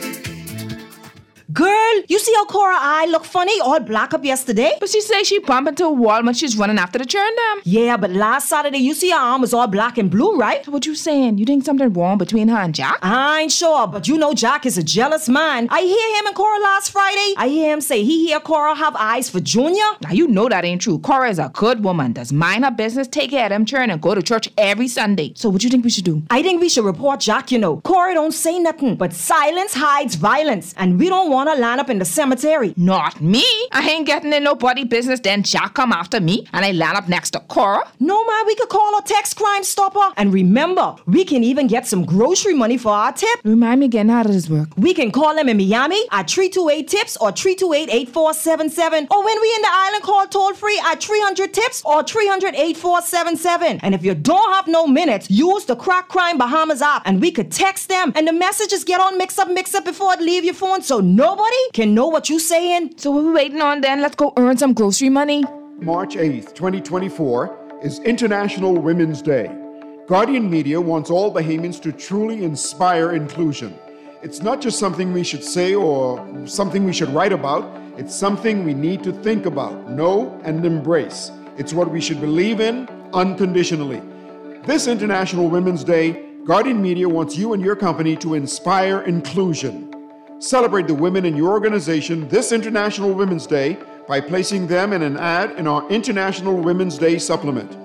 Girl, you see how Cora eye look funny, all black up yesterday? But she say she bumped into a wall when she's running after the churn them. Yeah, but last Saturday, you see her arm was all black and blue, right? So what you saying? You think something wrong between her and Jack? I ain't sure, but you know Jack is a jealous man. I hear him and Cora last Friday. I hear him say he hear Cora have eyes for Junior. Now you know that ain't true. Cora is a good woman, does mind her business, take care of them churn, and go to church every Sunday. So what you think we should do? I think we should report Jack, you know. Cora don't say nothing, but silence hides violence, and we don't want to line up in the cemetery. Not me. I ain't getting in nobody business, then Jack come after me and I land up next to Cora. No, man, we could call a text Crime Stopper. And remember, we can even get some grocery money for our tip. Remind me again, how does this work? We can call them in Miami at 328-TIPS or 328-8477. Or when we in the island, call toll free at 300-TIPS or 300-8477. And if you don't have no minutes, use the Crack Crime Bahamas app and we could text them and the messages get on mix up before it leave your phone so nobody can know what you saying. So what we waiting on then? Let's go earn some grocery money. March 8th, 2024 is International Women's Day. Guardian Media wants all Bahamians to truly inspire inclusion. It's not just something we should say or something we should write about. It's something we need to think about, know, and embrace. It's what we should believe in unconditionally. This International Women's Day, Guardian Media wants you and your company to inspire inclusion. Celebrate the women in your organization this International Women's Day by placing them in an ad in our International Women's Day supplement.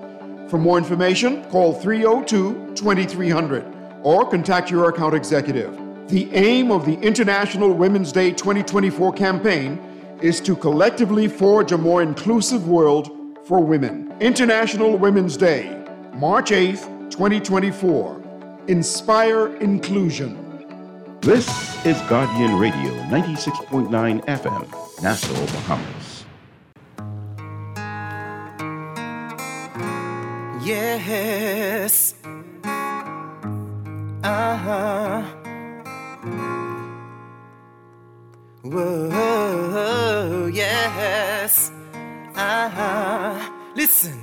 For more information, call 302-2300 or contact your account executive. The aim of the International Women's Day 2024 campaign is to collectively forge a more inclusive world for women. International Women's Day, March 8th, 2024. Inspire inclusion. This is Guardian Radio 96.9 FM, Nassau, Bahamas. Yes. Uh-huh. Whoa, yes. Uh-huh. Listen.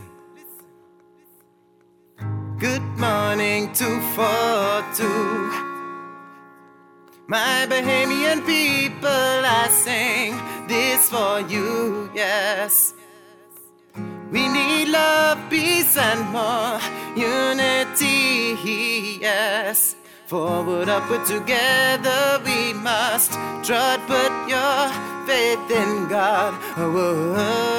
Good morning, 242. My Bahamian people, I sing this for you, yes. We need love, peace, and more unity, yes. Forward, upward, together we must trot, put your faith in God. Oh,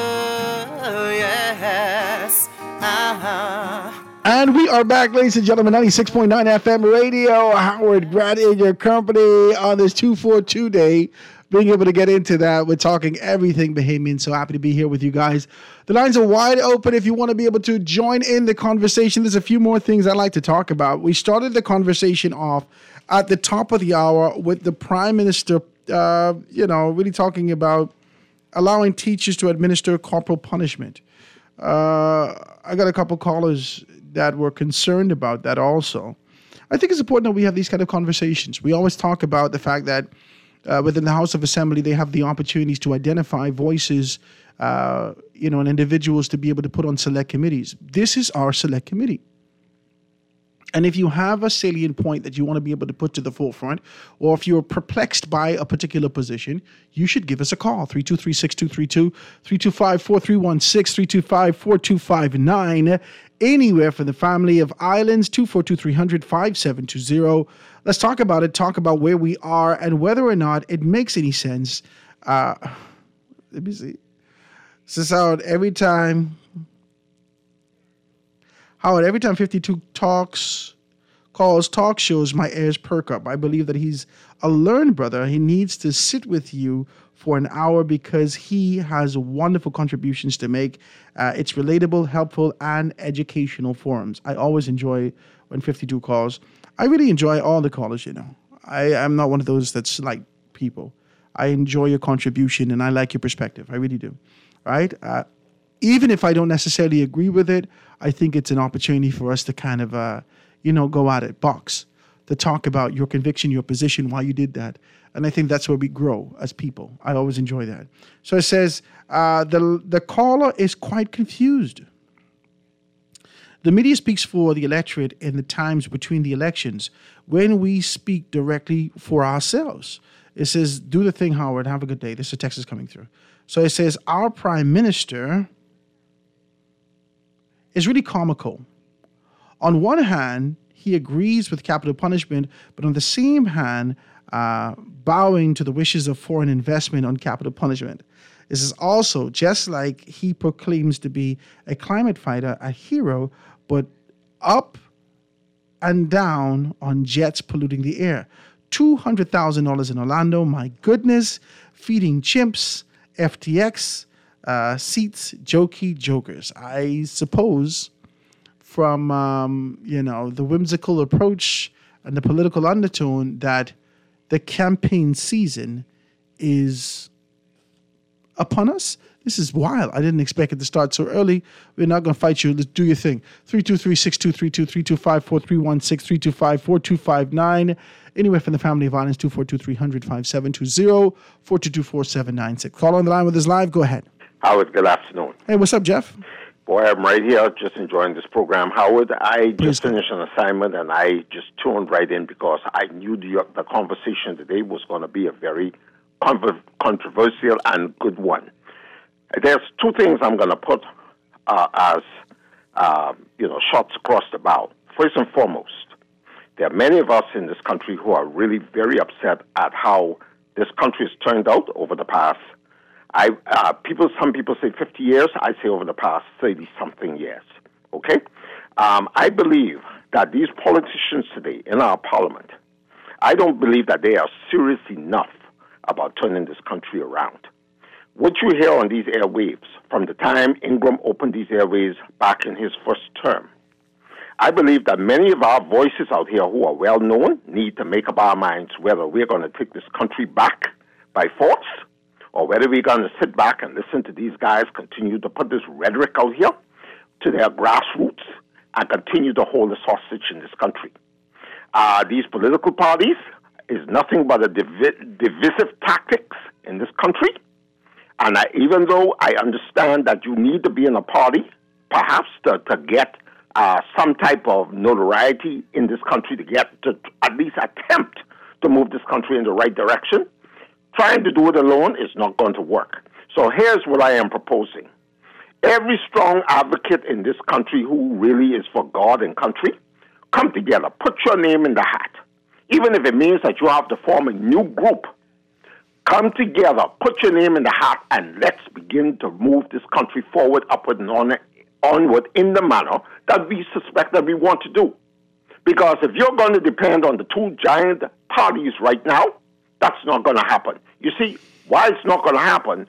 yes. Uh-huh. And we are back, ladies and gentlemen, 96.9 FM radio. Howard Grant in your company on this 242 day. Being able to get into that, we're talking everything Bahamian. So happy to be here with you guys. The lines are wide open if you want to be able to join in the conversation. There's a few more things I'd like to talk about. We started the conversation off at the top of the hour with the Prime Minister, really talking about allowing teachers to administer corporal punishment. I got a couple callers that were concerned about that also. I think it's important that we have these kind of conversations. We always talk about the fact that within the House of Assembly, they have the opportunities to identify voices, and individuals to be able to put on select committees. This is our select committee. And if you have a salient point that you want to be able to put to the forefront, or if you're perplexed by a particular position, you should give us a call, 323-6232, 325-4316, 325-4259, anywhere from the family of islands, 242-300-5720. Let's talk about it, talk about where we are and whether or not it makes any sense. Let me see. So Howard, every time 52 calls talk shows, my ears perk up. I believe that he's a learned brother. He needs to sit with you for an hour because he has wonderful contributions to make. It's relatable, helpful, and educational forums. I always enjoy when 52 calls. I really enjoy all the callers, I'm not one of those that slight people. I enjoy your contribution and I like your perspective. I really do. Right? Even if I don't necessarily agree with it, I think it's an opportunity for us to kind of, go at it, box, to talk about your conviction, your position, why you did that. And I think that's where we grow as people. I always enjoy that. So it says, the caller is quite confused. The media speaks for the electorate in the times between the elections when we speak directly for ourselves. It says, do the thing, Howard. Have a good day. This is a text is coming through. So it says, our prime minister is really comical. On one hand, he agrees with capital punishment, but on the same hand, bowing to the wishes of foreign investment on capital punishment. This is also just like he proclaims to be a climate fighter, a hero, but up and down on jets polluting the air. $200,000 in Orlando, my goodness, feeding chimps, FTX, seats, jokey jokers. I suppose from, the whimsical approach and the political undertone that the campaign season is upon us. This is wild. I didn't expect it to start so early. We're not going to fight you. Let's do your thing. 323-6232, 325-4316, 325-4259. Anywhere from the family of islands, 242-300-5720, 422-4796. Call on the line with us live. Go ahead. Howard, good afternoon. Hey, what's up, Jeff? Boy, I'm right here just enjoying this program. Howard, I just finished an assignment and I just tuned right in because I knew the conversation today was going to be a very controversial and good one. There's two things I'm going to put as shots across the bow. First and foremost, there are many of us in this country who are really very upset at how this country has turned out over the past. Some people say 50 years. I say over the past 30-something years. okay? I believe that these politicians today in our parliament, I don't believe that they are serious enough about turning this country around. What you hear on these airwaves, from the time Ingram opened these airwaves back in his first term, I believe that many of our voices out here who are well known need to make up our minds whether we're going to take this country back by force or whether we're going to sit back and listen to these guys continue to put this rhetoric out here to their grassroots and continue to hold us hostage in this country. These political parties is nothing but a divisive tactics in this country. And even though I understand that you need to be in a party, perhaps to get some type of notoriety in this country to at least attempt to move this country in the right direction, trying to do it alone is not going to work. So here's what I am proposing. Every strong advocate in this country who really is for God and country, come together, put your name in the hat. Even if it means that you have to form a new group, come together, put your name in the hat, and let's begin to move this country forward, upward, and onward in the manner that we suspect that we want to do. Because if you're going to depend on the two giant parties right now, that's not going to happen. You see, why it's not going to happen,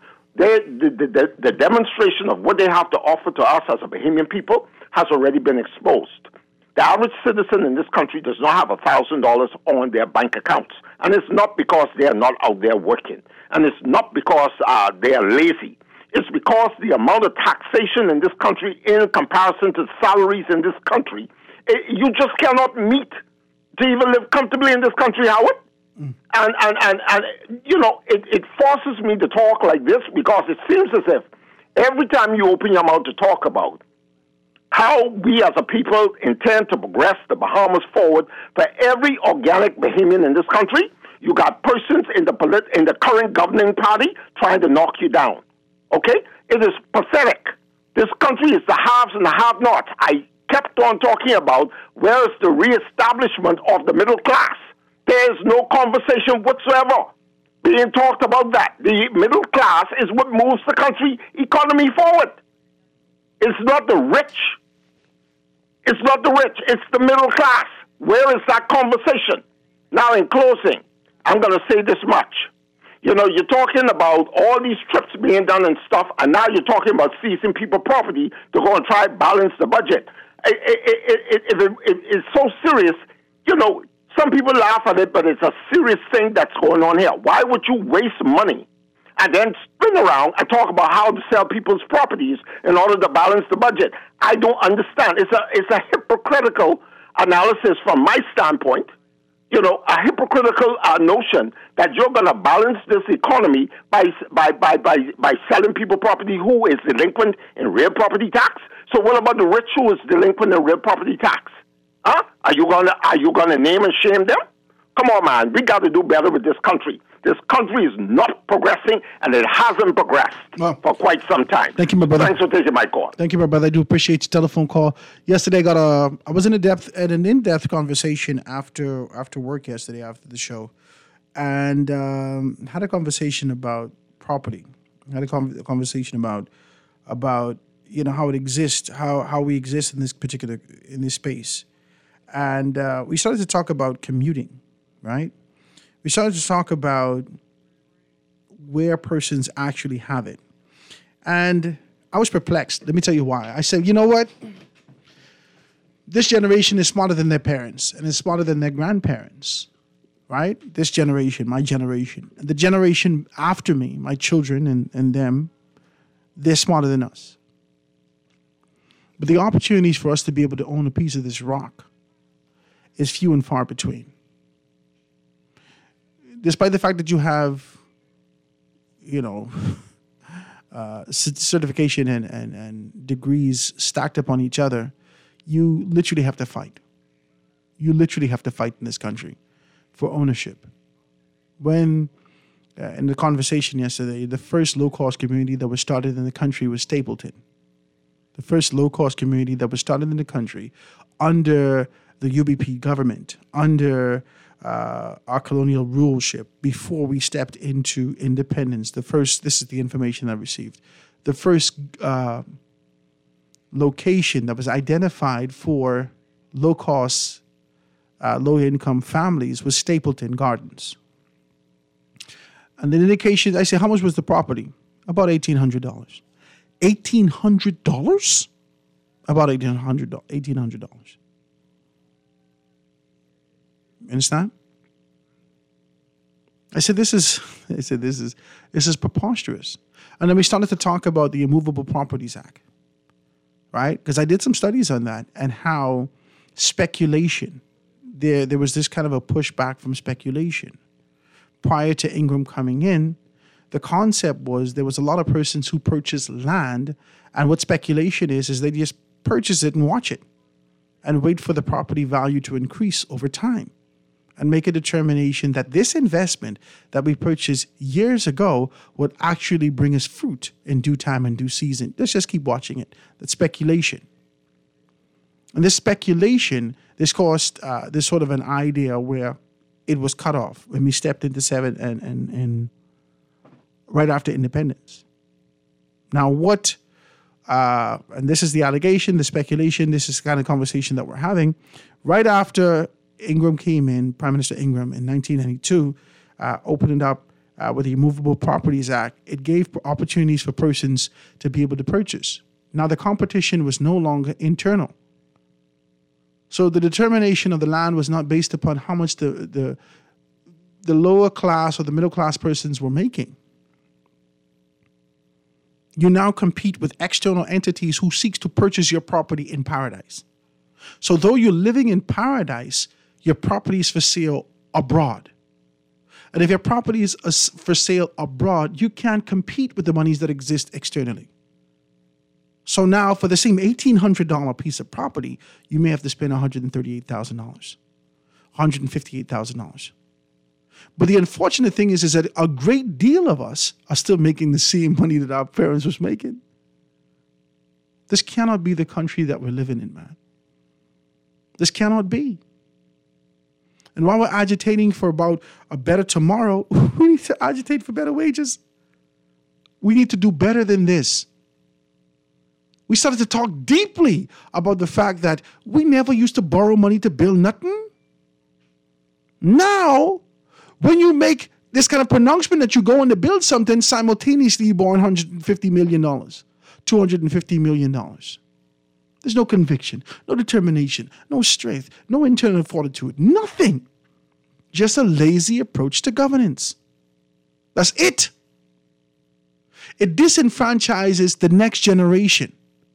the demonstration of what they have to offer to us as a Bahamian people has already been exposed. The average citizen in this country does not have $1,000 on their bank accounts. And it's not because they are not out there working. And it's not because they are lazy. It's because the amount of taxation in this country in comparison to salaries in this country, you just cannot meet to even live comfortably in this country, Howard. And you know, it forces me to talk like this because it seems as if every time you open your mouth to talk about how we as a people intend to progress the Bahamas forward, for every organic Bahamian in this country, you got persons in the current governing party trying to knock you down. Okay? It is pathetic. This country is the haves and the have-nots. I kept on talking about where is the reestablishment of the middle class. There's no conversation whatsoever being talked about that. The middle class is what moves the country economy forward. It's not the rich. It's not the rich. It's the middle class. Where is that conversation? Now, in closing, I'm going to say this much. You know, you're talking about all these trips being done and stuff, and now you're talking about seizing people's property to go and try to balance the budget. It's so serious. You know, some people laugh at it, but it's a serious thing that's going on here. Why would you waste money and then spin around and talk about how to sell people's properties in order to balance the budget? I don't understand. It's a hypocritical analysis from my standpoint. You know, a hypocritical notion that you're going to balance this economy by selling people property who is delinquent in real property tax. So what about the rich who is delinquent in real property tax? Huh? Are you gonna name and shame them? Come on, man. We got to do better with this country. This country is not progressing, and it hasn't progressed for quite some time. Thank you, my brother. Thanks for taking my call. Thank you, my brother. I do appreciate your telephone call. Yesterday, I was in an in-depth conversation after work yesterday, after the show, and had a conversation about property. Had a conversation about you know how it exists, how we exist in this space, and we started to talk about commuting, right? We started to talk about where persons actually have it. And I was perplexed. Let me tell you why. I said, you know what? This generation is smarter than their parents and is smarter than their grandparents, right? This generation, my generation. And the generation after me, my children and them, they're smarter than us. But the opportunities for us to be able to own a piece of this rock is few and far between. Despite the fact that you have, you know, certification and degrees stacked upon each other, you literally have to fight. You literally have to fight in this country for ownership. When, in the conversation yesterday, the first low-cost community that was started in the country was Stapleton. The first low-cost community that was started in the country under the UBP government, under our colonial ruleship, before we stepped into independence. This is the information I received. The first location that was identified for low-cost, low-income families was Stapleton Gardens. And the indication, I say, how much was the property? About $1,800. $1,800? About $1,800. Understand? I said, this is preposterous. And then we started to talk about the Immovable Properties Act, right? Because I did some studies on that and how speculation, there was this kind of a pushback from speculation. Prior to Ingram coming in, the concept was there was a lot of persons who purchased land, and what speculation is they just purchase it and watch it and wait for the property value to increase over time and make a determination that this investment that we purchased years ago would actually bring us fruit in due time and due season. Let's just keep watching it. That's speculation. And this speculation, this caused this sort of an idea where it was cut off when we stepped into and right after independence. Now what, and this is the allegation, the speculation, this is the kind of conversation that we're having. Right after Ingram came in, Prime Minister Ingram in 1992, opened up with the Immovable Properties Act, it gave opportunities for persons to be able to purchase. Now the competition was no longer internal. So the determination of the land was not based upon how much the lower class or the middle class persons were making. You now compete with external entities who seek to purchase your property in paradise. So though you're living in paradise, your property is for sale abroad. And if your property is for sale abroad, you can't compete with the monies that exist externally. So now for the same $1,800 piece of property, you may have to spend $138,000, $158,000. But the unfortunate thing is that a great deal of us are still making the same money that our parents was making. This cannot be the country that we're living in, man. This cannot be. And while we're agitating for about a better tomorrow, we need to agitate for better wages. We need to do better than this. We started to talk deeply about the fact that we never used to borrow money to build nothing. Now, when you make this kind of pronouncement that you're going to build something, simultaneously you borrow $150 million, $250 million. There's no conviction, no determination, no strength, no internal fortitude, nothing. Just a lazy approach to governance. That's it. It disenfranchises the next generation.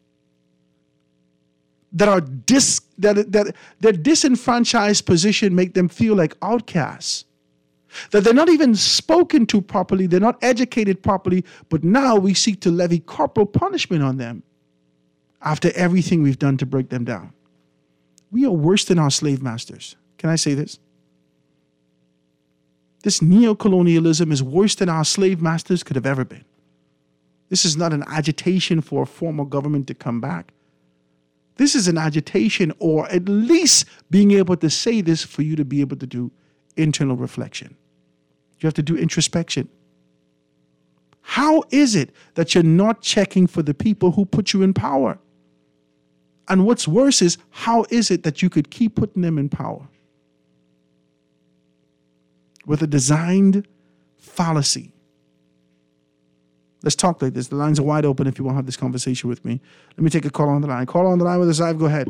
Their disenfranchised position make them feel like outcasts. That they're not even spoken to properly, they're not educated properly, but now we seek to levy corporal punishment on them after everything we've done to break them down. We are worse than our slave masters. Can I say this? This neo-colonialism is worse than our slave masters could have ever been. This is not an agitation for a former government to come back. This is an agitation, or at least being able to say this for you to be able to do internal reflection. You have to do introspection. How is it that you're not checking for the people who put you in power? And what's worse is, how is it that you could keep putting them in power? With a designed fallacy. Let's talk like this. The lines are wide open if you want to have this conversation with me. Let me take a call on the line. Call on the line with us live. Go ahead.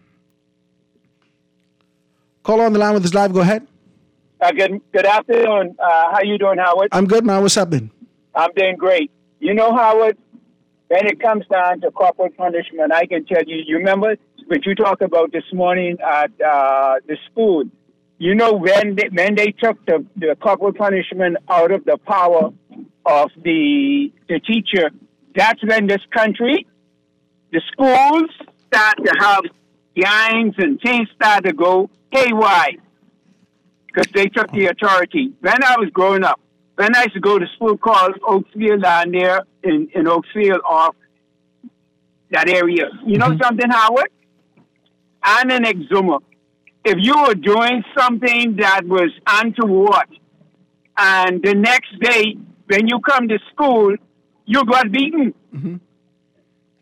Call on the line with us live. Go ahead. Good afternoon. How you doing, Howard? I'm good, man. What's happening? I'm doing great. You know, Howard, when it comes down to corporal punishment, I can tell you, you remember what you talked about this morning at the school? You know, when they took the corporal punishment out of the power of the teacher, that's when this country, the schools start to have gangs and things start to go haywire because they took the authority. When I was growing up, when I used to go to school called Oaksfield down there in Oaksfield off that area, you know something, Howard? I'm an exhumer. If you were doing something that was untoward, and the next day when you come to school, you got beaten. Mm-hmm.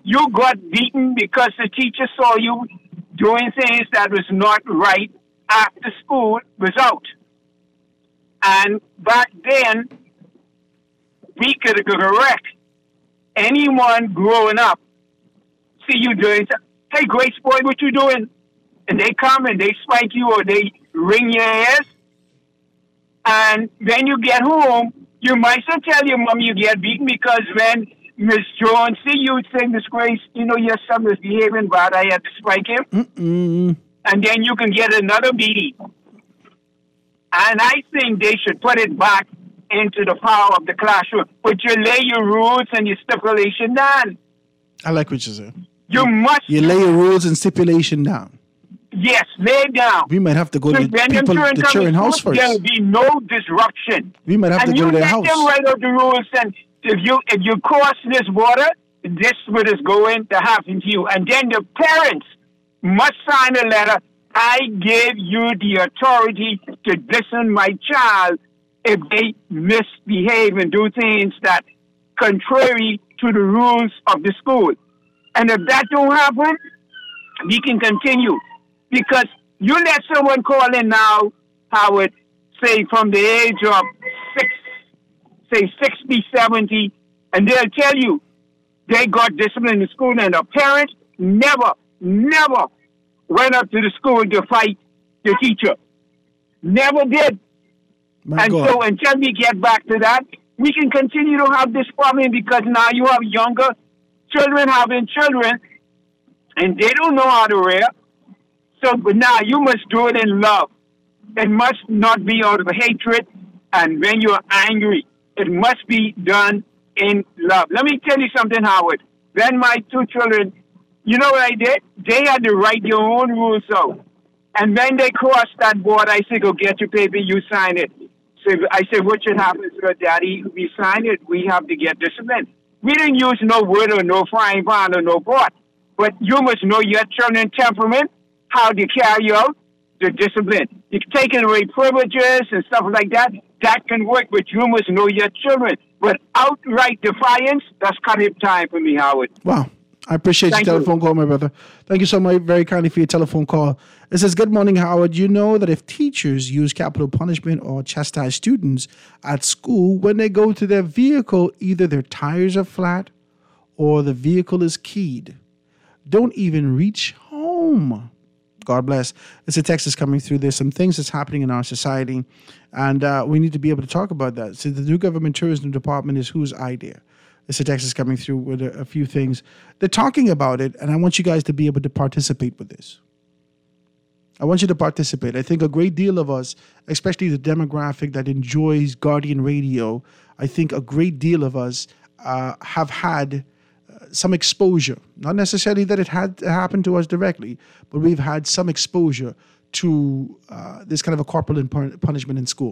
you got beaten because the teacher saw you doing things that was not right after school was out. And back then, we could correct anyone growing up. See you doing, hey, Grace boy, what you doing? And they come and they spike you or they ring your ass. And when you get home, you might still tell your mom you get beaten because when Miss Jones see you say, Miss Grace, you know your son was behaving bad, I had to spike him. And then you can get another beating. And I think they should put it back into the power of the classroom. But you lay your rules and your stipulation down. I like what you said. You must. You lay your rules and stipulation down. Yes, lay down. We might have to go to the children's house first. There will be no disruption. We might have to go to their house. And you let them write out the rules, and if you cross this border, this what is going to happen to you. And then the parents must sign a letter. I give you the authority to discipline my child if they misbehave and do things that contrary to the rules of the school. And if that don't happen, we can continue. Because you let someone call in now, Howard, say from the age of 60, 70, and they'll tell you they got discipline in school, and the parent never went up to the school to fight the teacher. Never did. So until we get back to that, we can continue to have this problem because now you have younger children having children, and they don't know how to rear. So, but now you must do it in love. It must not be out of hatred, and when you're angry, it must be done in love. Let me tell you something, Howard. When my two children, you know what I did? They had to write their own rules out. And when they crossed that board, I said, go get your paper, you sign it. So I said, what should happen to Daddy? We sign it, we have to get disciplined. We didn't use no wood or no frying pan or no pot. But you must know your children's temperament, how to carry out the discipline. You're taking away privileges and stuff like that. That can work, but you must know your children. But outright defiance, that's cutting time for me, Howard. Wow. I appreciate your telephone call, my brother. Thank you so much, very kindly, for your telephone call. It says, good morning, Howard. You know that if teachers use capital punishment or chastise students at school, when they go to their vehicle, either their tires are flat or the vehicle is keyed. Don't even reach home. God bless. It's a text that's coming through. There's some things that's happening in our society, and we need to be able to talk about that. So the new government tourism department is whose idea? It's a text that's coming through with a few things. They're talking about it, and I want you guys to be able to participate with this. I want you to participate. I think a great deal of us, especially the demographic that enjoys Guardian Radio, I think a great deal of us have had some exposure. Not necessarily that it had happened to us directly, but we've had some exposure to this kind of a corporal punishment in school.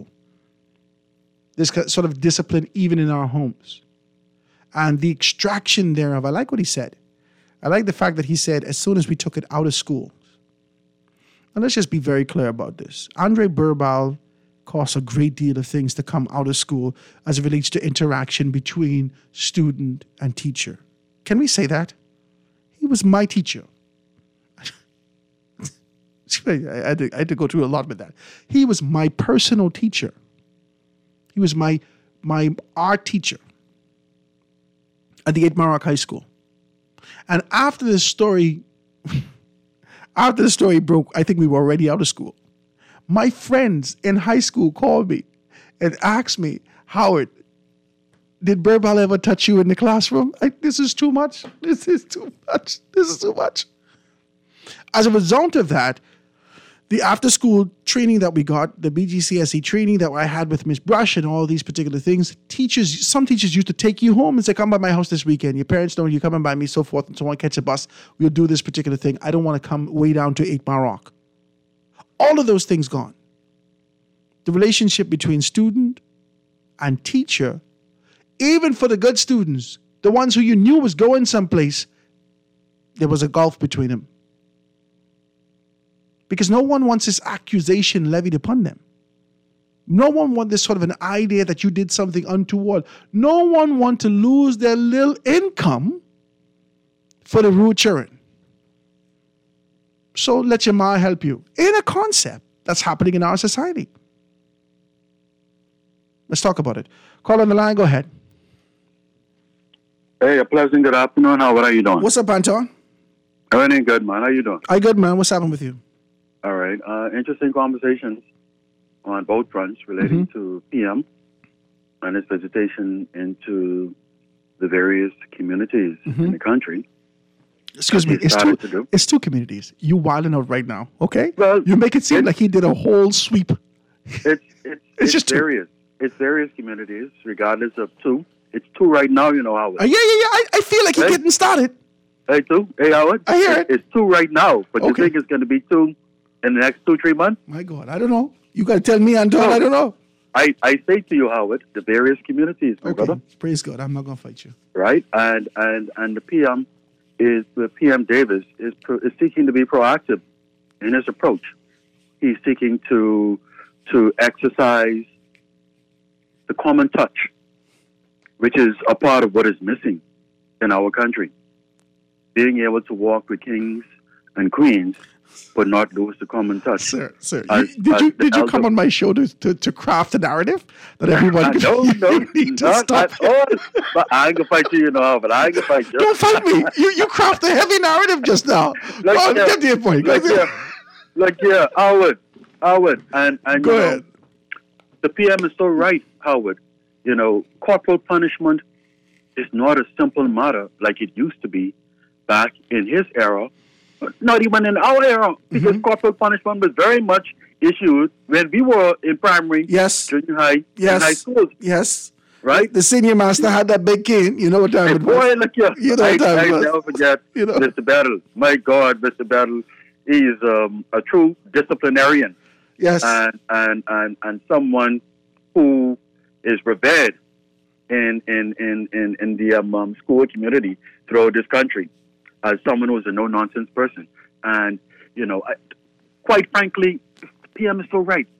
This sort of discipline even in our homes. And the extraction thereof, I like what he said. I like the fact that he said, as soon as we took it out of school. And let's just be very clear about this. Andre Burbal caused a great deal of things to come out of school as it relates to interaction between student and teacher. Can we say that? He was my teacher. I had to go through a lot with that. He was my personal teacher. He was my art teacher at the 8 Mile High School. And after the story broke, I think we were already out of school. My friends in high school called me and asked me, Howard, did Burbal ever touch you in the classroom? This is too much. This is too much. This is too much. As a result of that, the after-school training that we got, the BGCSE training that I had with Miss Brush and all these particular things, some teachers used to take you home and say, come by my house this weekend. Your parents know you're coming by me, so forth and so on. Catch a bus. We'll do this particular thing. I don't want to come way down to 8 Mile Rock. All of those things gone. The relationship between student and teacher, even for the good students, the ones who you knew was going someplace, there was a gulf between them. Because no one wants this accusation levied upon them. No one wants this sort of an idea that you did something untoward. No one wants to lose their little income for the rude children. So let your ma help you. In a concept that's happening in our society. Let's talk about it. Call on the line. Go ahead. Hey, a pleasant good afternoon. How are you doing? What's up, Anton? Everything good, man. How you doing? I good, man. What's happening with you? All right. Interesting conversations on both fronts relating to PM and its visitation into the various communities in the country. Excuse me. It's two communities. You wilding out right now, okay? Well, you make it seem like he did a whole sweep. It's just various. It's various communities, regardless of two. It's two right now, you know, Howard. Yeah. I feel like you're getting started. Hey, two? Hey, Howard? I hear it. It's two right now, but you think it's going to be two in the next 2-3 months? My God, I don't know. You got to tell me, Anton. I don't know. I say to you, Howard, the various communities, my brother. Praise God. I'm not going to fight you. Right? And the PM Davis is seeking to be proactive in his approach. He's seeking to exercise the common touch, which is a part of what is missing in our country. Being able to walk with kings and queens, but not lose the common touch. Sir, did you come on my show to craft a narrative that everyone No, not at all. But I ain't gonna fight you, but I ain't gonna fight you. Don't fight me. You craft a heavy narrative just now. Get to your point. Howard, and go ahead. The PM is so right, Howard. Corporal punishment is not a simple matter like it used to be back in his era, but not even in our era, because corporal punishment was very much issued when we were in primary, junior high, and high school. Yes. Right? The senior master had that big cane. You know what time it was. Boy, look here. You know what time it was. I never forget Mr. Battle. My God, Mr. Battle. He is a true disciplinarian. Yes. And someone who is revered in the school community throughout this country as someone who is a no-nonsense person. And, quite frankly, PM is so right.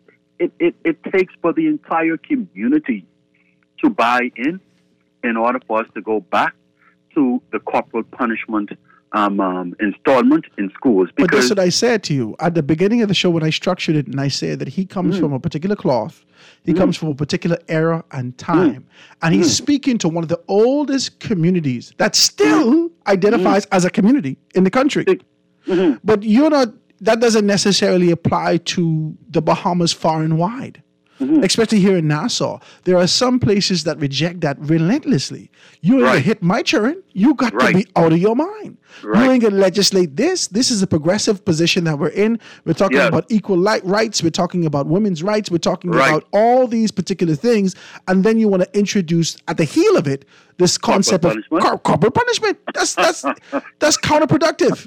It takes for the entire community to buy in order for us to go back to the corporal punishment installment in schools. But that's what I said to you at the beginning of the show when I structured it, and I said that he comes from a particular cloth. He comes from a particular era and time. And he's speaking to one of the oldest communities that still identifies as a community in the country. But that doesn't necessarily apply to the Bahamas far and wide. Especially here in Nassau. There are some places that reject that relentlessly. You ain't gonna hit my children. You got to be out of your mind. You ain't gonna legislate this. This is a progressive position that we're in. We're talking about equal rights. We're talking about women's rights. We're talking about all these particular things. And then you want to introduce at the heel of it this concept of corporal punishment. That's counterproductive.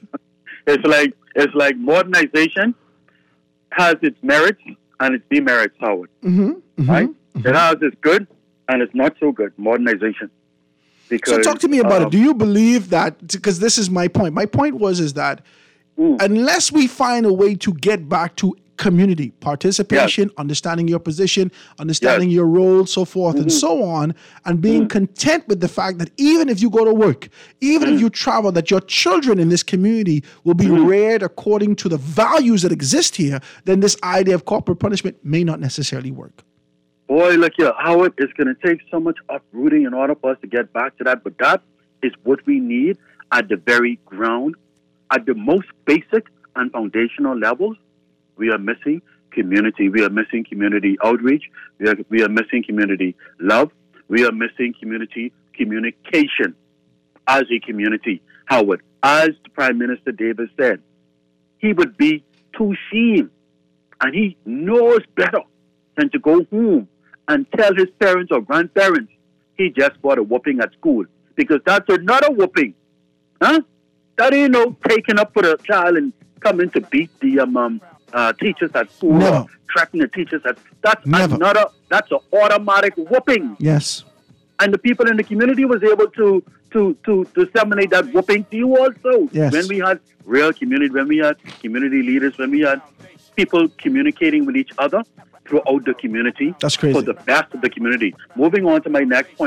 It's like modernization has its merits and its demerits, Howard. Right? It has its good and it's not so good, modernization. Because, so talk to me about it. Do you believe that, because this is my point. My point is that unless we find a way to get back to community participation, understanding your position, understanding your role, so forth and so on, and being content with the fact that even if you go to work, even if you travel, that your children in this community will be reared according to the values that exist here, then this idea of corporal punishment may not necessarily work. Boy, look here, Howard, it's going to take so much uprooting in order for us to get back to that, but that is what we need at the very ground, at the most basic and foundational levels. We are missing community. We are missing community outreach. We are missing community love. We are missing community communication as a community. Howard, as the Prime Minister Davis said, he would be too shame, and he knows better than to go home and tell his parents or grandparents he just got a whooping at school, because that's another whooping. Huh? That ain't no taking up for the child and coming to beat the teachers at school, or threaten the teachers that's that's an automatic whooping. Yes. And the people in the community was able to disseminate that whooping to you also. Yes. When we had real community, when we had community leaders, when we had people communicating with each other throughout the community. That's crazy. For the best of the community. Moving on to my next point,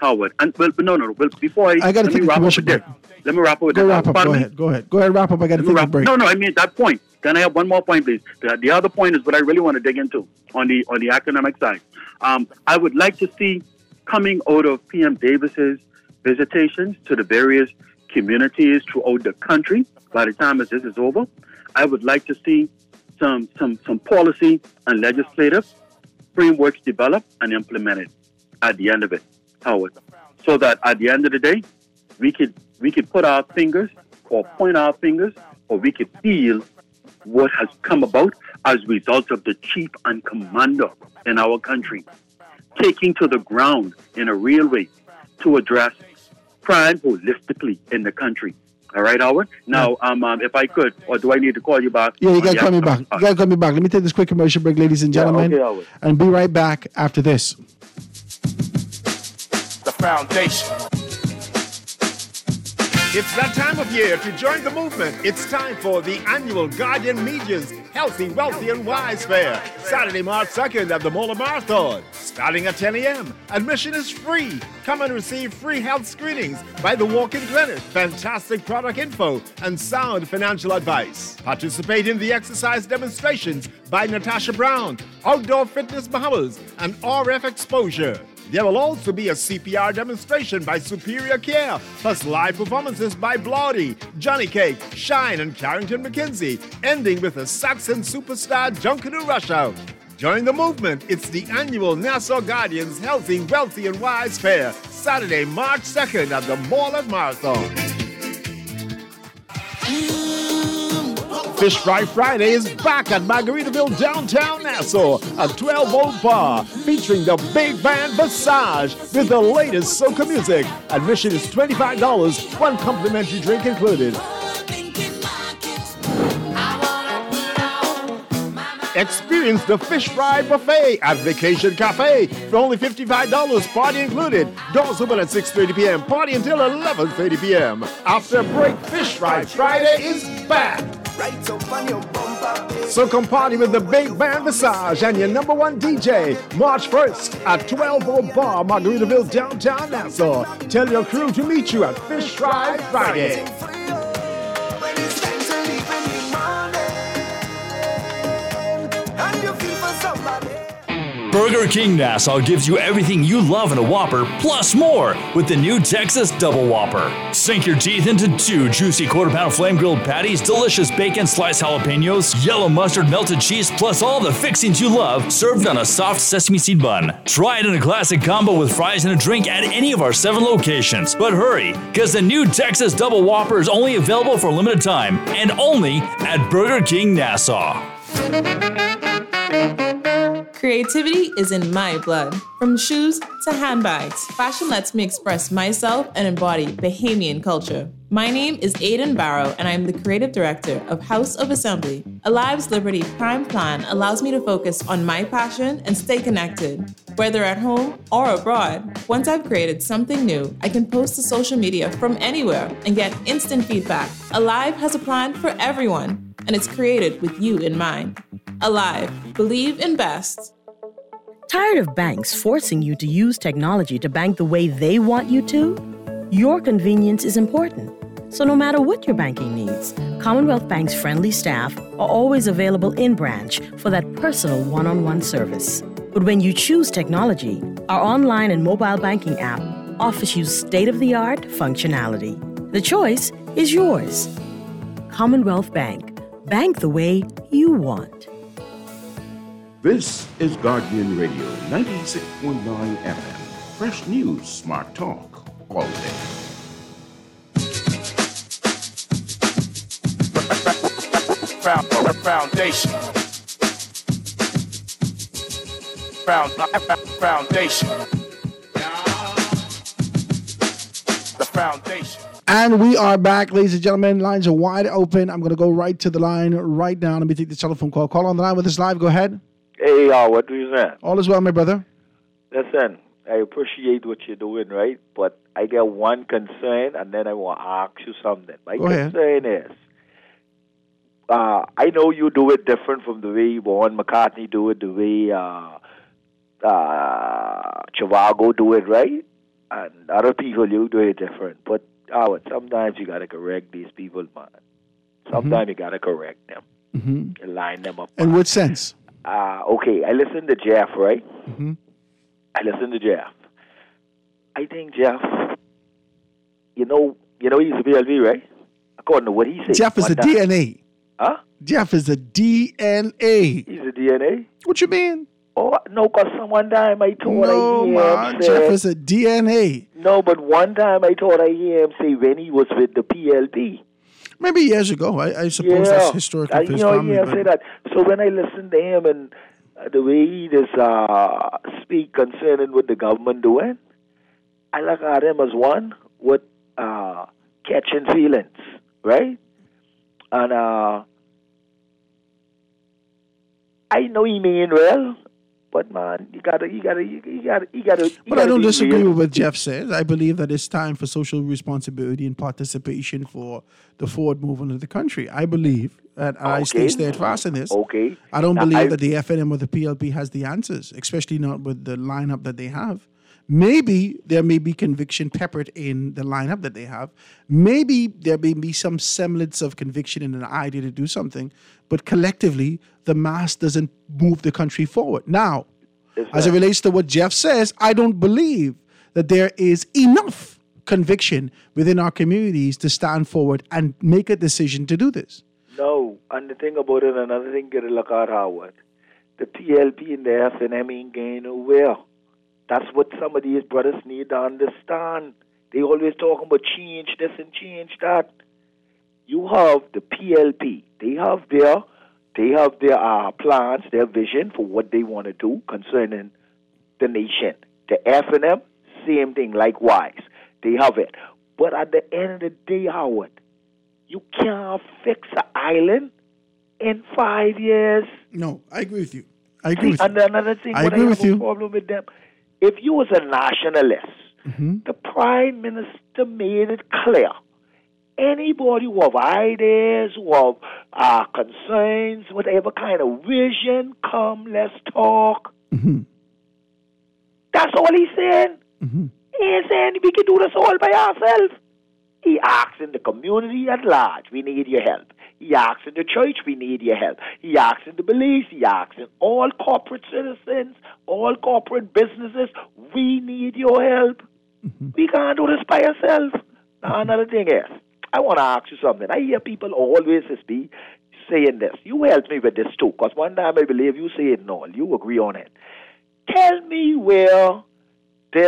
Howard. And well, before I got to take a commercial break. Let me wrap up with Go that. wrap up. Go ahead. Go ahead, wrap up. I got to take a break. No, I mean that point. Can I have one more point, please? The other point is what I really want to dig into on the academic side. I would like to see, coming out of PM Davis's visitations to the various communities throughout the country, by the time this is over, I would like to see some policy and legislative frameworks developed and implemented at the end of it, Howard, so that at the end of the day, we could put our fingers or point our fingers, or we could feel what has come about as a result of the chief and commander in our country taking to the ground in a real way to address crime holistically in the country. All right, Howard? Now, if I could, or do I need to call you back? Yeah, you got to call me back. You got to call me back. Let me take this quick commercial break, ladies and gentlemen, and be right back after this. The foundation. It's that time of year to join the movement. It's time for the annual Guardian Media's Healthy, Wealthy, and Wise Fair, Saturday, March 2nd at the Mola Marathon, starting at 10 a.m. Admission is free. Come and receive free health screenings by the walk-in clinic, fantastic product info, and sound financial advice. Participate in the exercise demonstrations by Natasha Brown, Outdoor Fitness Bahamas, and RF Exposure. There will also be a CPR demonstration by Superior Care, plus live performances by Blotty, Johnny Cake, Shine, and Carrington McKenzie, ending with a Saxon superstar Junkanoo Rush Out. Join the movement. It's the annual Nassau Guardians Healthy, Wealthy, and Wise Fair, Saturday, March 2nd at the Mall of Marathon. Fish Fry Friday is back at Margaritaville, downtown Nassau, a 12-volt bar featuring the big band Visage with the latest soca music. Admission is $25, one complimentary drink included. Experience the Fish Fry Buffet at Vacation Cafe for only $55, party included. Doors open at 6:30 p.m., party until 11:30 p.m. After a break, Fish Fry Friday is back. So come party with the big band Visage and your number one DJ, March 1st at 12-volt Bar, Margaritaville, downtown Nassau. Tell your crew to meet you at Fish Fry Friday. Burger King Nassau gives you everything you love in a Whopper, plus more, with the new Texas Double Whopper. Sink your teeth into 2 juicy quarter-pound flame-grilled patties, delicious bacon sliced jalapenos, yellow mustard melted cheese, plus all the fixings you love, served on a soft sesame seed bun. Try it in a classic combo with fries and a drink at any of our 7 locations. But hurry, because the new Texas Double Whopper is only available for a limited time, and only at Burger King Nassau. Creativity is in my blood. From shoes to handbags, fashion lets me express myself and embody Bahamian culture. My name is Aiden Barrow, and I am the creative director of House of Assembly. Alive's Liberty Prime Plan allows me to focus on my passion and stay connected, whether at home or abroad. Once I've created something new, I can post to social media from anywhere and get instant feedback. Alive has a plan for everyone, and it's created with you in mind. Alive, believe in best. Tired of banks forcing you to use technology to bank the way they want you to? Your convenience is important. So no matter what your banking needs, Commonwealth Bank's friendly staff are always available in branch for that personal one-on-one service. But when you choose technology, our online and mobile banking app offers you state-of-the-art functionality. The choice is yours. Commonwealth Bank. Bank the way you want. This is Guardian Radio 96.9 FM. Fresh news, smart talk, all day. Foundation. Foundation. The foundation. And we are back, ladies and gentlemen. Lines are wide open. I'm going to go right to the line right now. Let me take the telephone call. Call on the line with us live. Go ahead. Hey, what do you say? All is well, my brother. Listen, I appreciate what you're doing, right? But I get one concern, and then I want to ask you something. My concern is, I know you do it different from the way Warren McCartney do it, the way Chivago do it, right? And other people, you do it different. But sometimes you got to correct these people, man. Sometimes you got to correct them. You line them up. In what sense? Okay, I listened to Jeff, right? I listened to Jeff. I think Jeff, you know he's a PLP, right? According to what he said. Jeff is a DNA. Huh? Jeff is a DNA. He's a DNA? What you mean? Oh, no, because one time I thought I hear him say... Jeff is a DNA. No, but one time I thought I hear him say when he was with the PLP. Maybe years ago. I suppose that's historical. Say that. So when I listened to him and the way he just speak concerning what the government doing, I look at him as one with catching feelings, right? And I know he mean well, but man, you gotta. But I don't disagree with what Jeff says. I believe that it's time for social responsibility and participation for the forward movement of the country. I believe, and I stay steadfast in this. Okay. I don't believe that the FNM or the PLP has the answers, especially not with the lineup that they have. Maybe there may be conviction peppered in the lineup that they have. Maybe there may be some semblance of conviction in an idea to do something, but collectively, the mass doesn't move the country forward. Now, as it relates to what Jeff says, I don't believe that there is enough conviction within our communities to stand forward and make a decision to do this. No, and the thing about it, another thing you look at, Howard, the PLP and the FNM ain't going nowhere. That's what some of these brothers need to understand. They always talking about change this and change that. You have the PLP. They have their plans, their vision for what they want to do concerning the nation. The FNM, same thing, likewise. They have it. But at the end of the day, Howard, you can't fix an island in 5 years. No, I agree with you. I agree with you. And another thing, I have a problem with them. If you was a nationalist, the Prime Minister made it clear. Anybody who have ideas, who have concerns, whatever kind of vision, come, let's talk. That's all he's saying. He ain't saying we can do this all by ourselves. He asking the community at large, we need your help. He asking the church, we need your help. He asking the police, he asking all corporate citizens, all corporate businesses, we need your help. We can't do this by ourselves. Now, another thing is, I want to ask you something. I hear people always be saying this. You helped me with this too, because one time I believe you say it and all. You agree on it. Tell me where this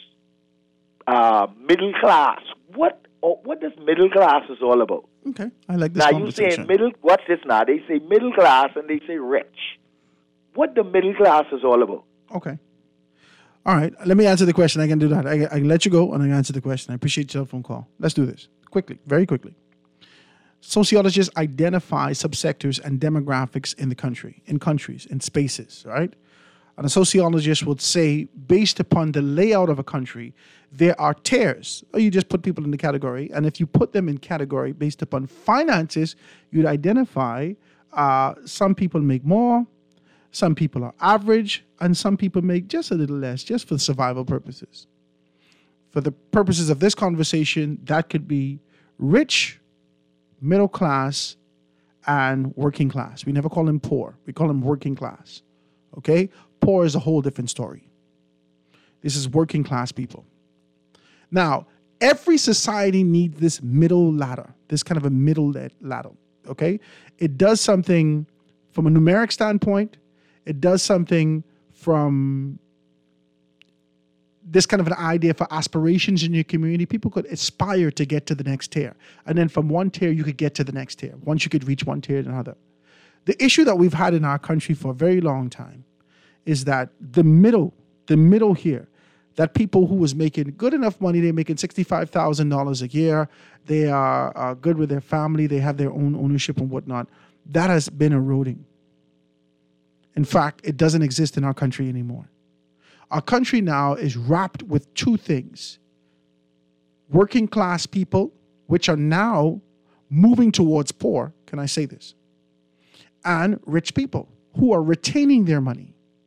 middle class, what this middle class is all about. Okay, I like this conversation. Now, you say what's this now? They say middle class and they say rich. What the middle class is all about? Okay. All right, let me answer the question. I can do that. I can let you go and I can answer the question. I appreciate your phone call. Let's do this quickly, very quickly. Sociologists identify subsectors and demographics in the country, in countries, in spaces, right? And a sociologist would say, based upon the layout of a country, there are tiers. Or you just put people in the category. And if you put them in category based upon finances, you'd identify some people make more, some people are average, and some people make just a little less, just for survival purposes. For the purposes of this conversation, that could be rich, middle class, and working class. We never call them poor. We call them working class. Okay? Poor is a whole different story. This is working class people. Now, every society needs this middle ladder, this kind of a middle ladder. Okay? It does something from a numeric standpoint. It does something from this kind of an idea for aspirations in your community. People could aspire to get to the next tier. And then from one tier, you could get to the next tier. Once you could reach one tier to another. The issue that we've had in our country for a very long time is that the middle here, that people who was making good enough money, they're making $65,000 a year, they are good with their family, they have their own ownership and whatnot, that has been eroding. In fact, it doesn't exist in our country anymore. Our country now is wrapped with two things. Working class people, which are now moving towards poor, can I say this? And rich people who are retaining their money.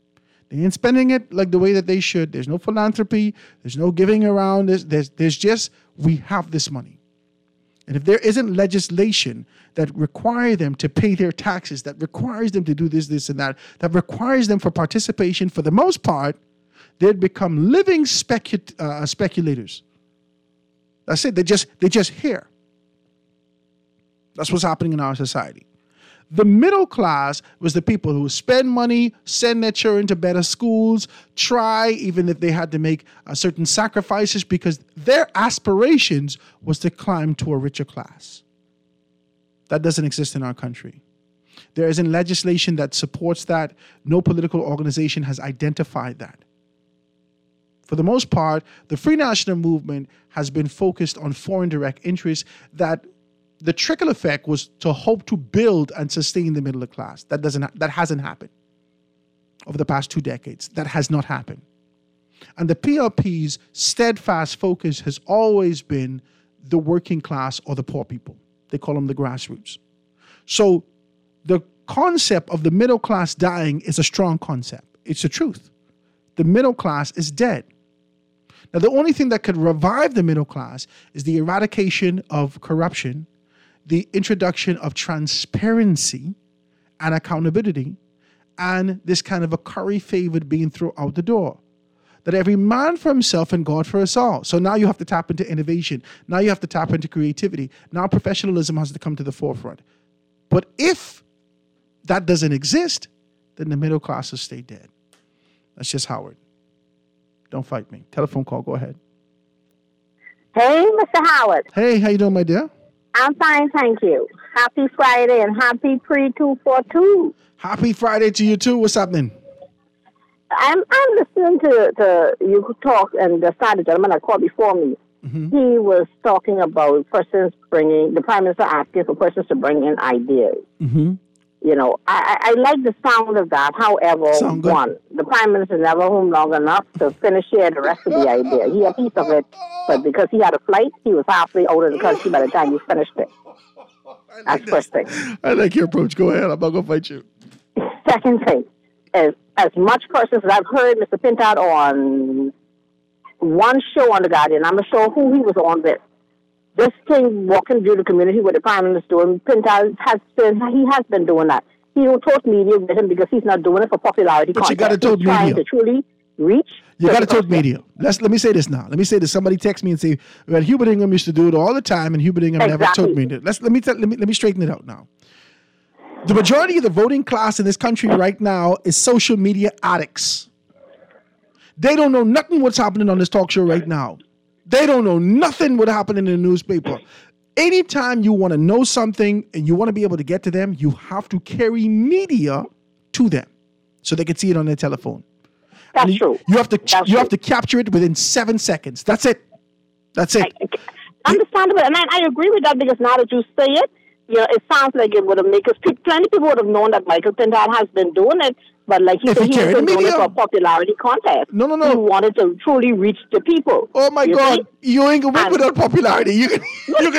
They ain't spending it like the way that they should. There's no philanthropy. There's no giving around. There's just, we have this money. And if there isn't legislation that require them to pay their taxes, that requires them to do this, and that requires them for participation, for the most part, they'd become living speculators. That's it. They just here. That's what's happening in our society. The middle class was the people who spend money, send their children to better schools, try, even if they had to make certain sacrifices, because their aspirations was to climb to a richer class. That doesn't exist in our country. There isn't legislation that supports that. No political organization has identified that. For the most part, the Free National Movement has been focused on foreign direct interests that the trickle effect was to hope to build and sustain the middle class. That hasn't happened over the past 2 decades. That has not happened. And the PLP's steadfast focus has always been the working class or the poor people. They call them the grassroots. So the concept of the middle class dying is a strong concept. It's the truth. The middle class is dead. Now, the only thing that could revive the middle class is the eradication of corruption, the introduction of transparency and accountability, and this kind of a curry-favored being thrown out the door. That every man for himself and God for us all. So now you have to tap into innovation. Now you have to tap into creativity. Now professionalism has to come to the forefront. But if that doesn't exist, then the middle class will stay dead. That's just Howard. Don't fight me. Telephone call, go ahead. Hey, Mr. Howard. Hey, how you doing, my dear? I'm fine, thank you. Happy Friday and happy pre-242. Happy Friday to you too. What's happening? I'm listening to you talk, and the gentleman that called before me. Mm-hmm. He was talking about persons the Prime Minister asking for persons to bring in ideas. Mm-hmm. You know, I like the sound of that. However, one, the Prime Minister never home long enough to finish sharing the rest of the idea. He had a piece of it, but because he had a flight, he was halfway out of the country by the time he finished it. That's first thing. I like your approach. Go ahead. I'm not going to fight you. Second thing is, as much persons as I've heard Mr. Pintard on one show on The Guardian, I'm not sure who he was on with. This thing walking through the community with the Prime Minister doing, Pintard has been doing that. He don't toast media with him because he's not doing it for popularity. But you got to toast media. Trying to truly reach. You got to toast media. Let me say this now. Let me say this. Somebody text me and say, well, Hubert Ingham used to do it all the time, and Hubert Ingham never told media. Let me straighten it out now. The majority of the voting class in this country right now is social media addicts. They don't know nothing what's happening on this talk show right now. They don't know nothing what happened in the newspaper. Anytime you want to know something and you want to be able to get to them, you have to carry media to them so they can see it on their telephone. That's true. You have to capture it within 7 seconds. That's it. Understandable, and I agree with that because now that you say it, you know, it sounds like it would have made, because plenty of people would have known that Michael Pintard has been doing it, but like he said, he has been doing it for a popularity contest. No. He wanted to truly reach the people. Oh my God, you ain't going to win without popularity. You can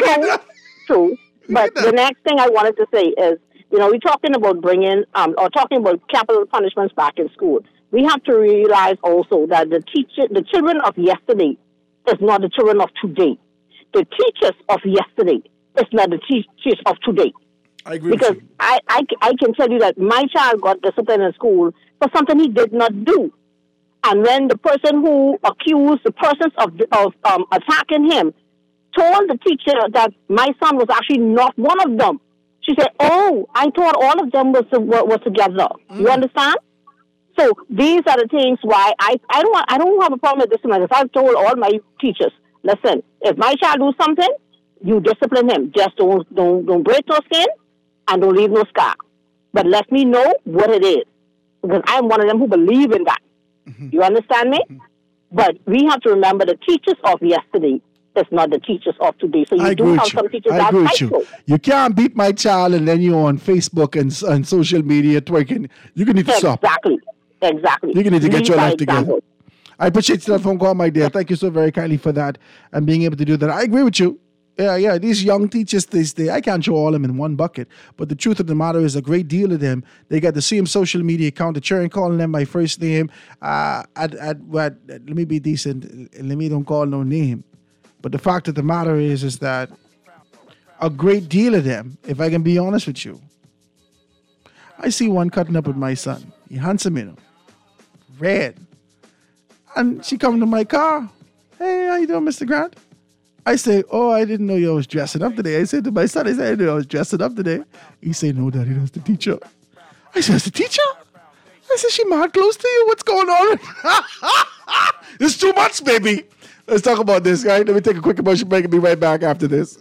True. But the next thing I wanted to say is, you know, we're talking about bringing, or talking about capital punishments back in school. We have to realize also that the children of yesterday is not the children of today. The teachers of yesterday is not the teachers of today. I agree because with you. I can tell you that my child got disciplined in school for something he did not do. And when the person who accused the persons of attacking him told the teacher that my son was actually not one of them, she said, "Oh, I thought all of them was together." You understand? So these are the things why I don't have a problem with discipline. Because I've told all my teachers, listen, if my child do something, you discipline him. Just don't break no skin and don't leave no scar. But let me know what it is, because I'm one of them who believe in that. Mm-hmm. You understand me? Mm-hmm. But we have to remember the teachers of yesterday is not the teachers of today. So you do have some teachers that are spiteful. You can't beat my child and then you're on Facebook and social media twerking. You're going to need to stop. Exactly. You're going to need to get your life together. I appreciate the phone call, my dear. Thank you so very kindly for that and being able to do that. I agree with you. Yeah. These young teachers, I can't throw all of them in one bucket. But the truth of the matter is, a great deal of them, they got the same social media account. The children calling them by first name. Let me be decent. Let me don't call no name. But the fact of the matter is that a great deal of them, if I can be honest with you, I see one cutting up with my son. He handsome, red. And she come to my car. Hey, how you doing, Mr. Grant? I say, oh, I didn't know you was dressing up today. I said to my son, I didn't know I was dressing up today. He said, no, Daddy, that's the teacher. I said, that's the teacher? I said, she mad close to you? What's going on? It's too much, baby. Let's talk about this, right? Let me take a quick commercial break and be right back after this.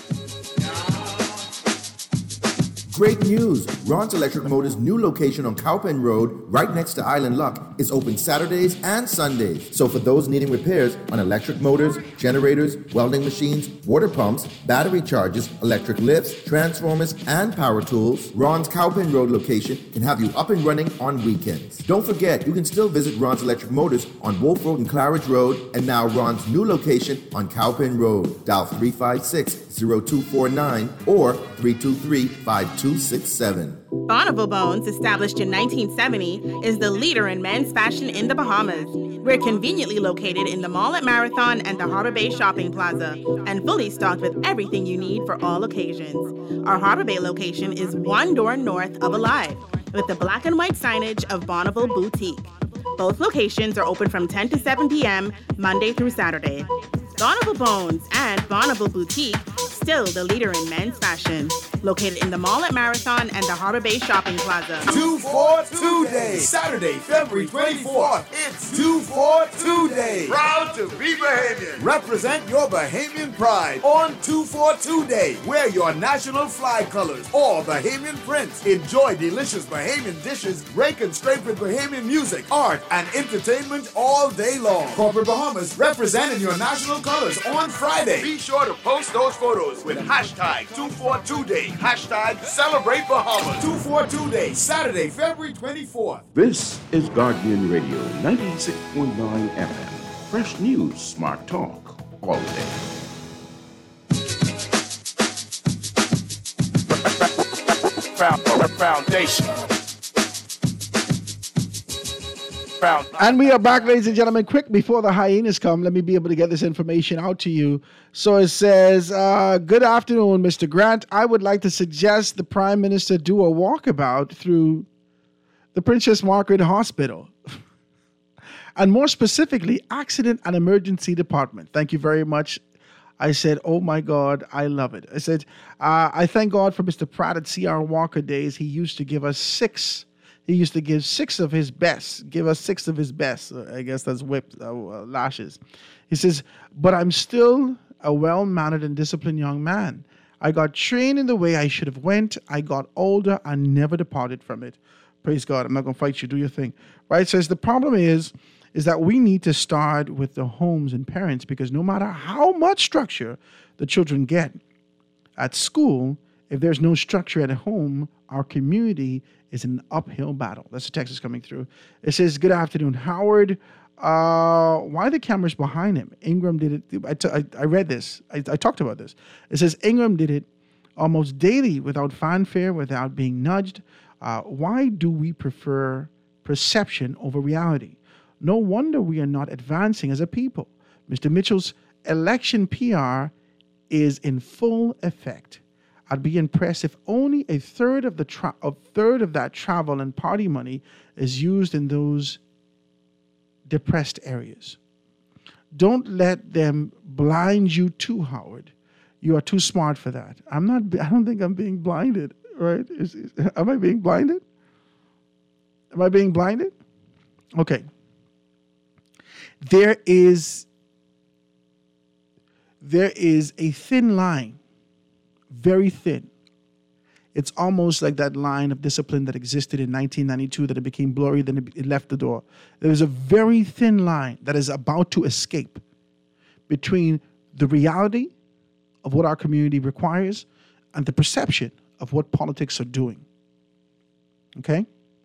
Great news! Ron's Electric Motors' new location on Cowpen Road, right next to Island Luck, is open Saturdays and Sundays. So for those needing repairs on electric motors, generators, welding machines, water pumps, battery chargers, electric lifts, transformers, and power tools, Ron's Cowpen Road location can have you up and running on weekends. Don't forget, you can still visit Ron's Electric Motors on Wolf Road and Claridge Road, and now Ron's new location on Cowpen Road. Dial 356-0249 or 323-5267. Bonneville Bones, established in 1970, is the leader in men's fashion in the Bahamas. We're conveniently located in the mall at Marathon and the Harbor Bay Shopping Plaza, and fully stocked with everything you need for all occasions. Our Harbor Bay location is one door north of Alive, with the black and white signage of Bonneville Boutique. Both locations are open from 10 to 7 p.m. Monday through Saturday. Bonneville Bones and Bonneville Boutique, still the leader in men's fashion. Located in the mall at Marathon and the Harbor Bay Shopping Plaza. 242 Day, Saturday, February 24th. It's 242 Day. Proud to be Bahamian. Represent your Bahamian pride on 242 Day. Wear your national flag colors or Bahamian prints. Enjoy delicious Bahamian dishes, rake and scrape with Bahamian music, art, and entertainment all day long. Corporate Bahamas representing your national colors on Friday. Be sure to post those photos with hashtag 242 Day. Hashtag Celebrate Bahamas. 242 Day, Saturday, February 24th. This is Guardian Radio 96.9 FM. Fresh news, smart talk, all day. Foundation. And we are back, ladies and gentlemen. Quick, before the hyenas come, let me be able to get this information out to you. So it says, good afternoon, Mr. Grant. I would like to suggest the Prime Minister do a walkabout through the Princess Margaret Hospital. And more specifically, Accident and Emergency Department. Thank you very much. I said, oh my God, I love it. I said, I thank God for Mr. Pratt at C.R. Walker days. He used to give us six of his best. Give us six of his best. I guess that's lashes. He says, but I'm still a well-mannered and disciplined young man. I got trained in the way I should have went. I got older and never departed from it. Praise God. I'm not going to fight you. Do your thing. Right? Says the problem is that we need to start with the homes and parents, because no matter how much structure the children get at school, if there's no structure at home, our community is an uphill battle. That's the text is coming through. It says, good afternoon, Howard. Why are the cameras behind him? Ingram did it. I read this. I talked about this. It says Ingram did it almost daily without fanfare, without being nudged. Why do we prefer perception over reality? No wonder we are not advancing as a people. Mr. Mitchell's election PR is in full effect. I'd be impressed if only a third of that travel and party money is used in those depressed areas. Don't let them blind you too, Howard. You are too smart for that. I don't think I'm being blinded, right? Am I being blinded? Am I being blinded? Okay. There is a thin line, very thin. It's almost like that line of discipline that existed in 1992, that it became blurry, then it left the door. There is a very thin line that is about to escape between the reality of what our community requires and the perception of what politics are doing. Okay?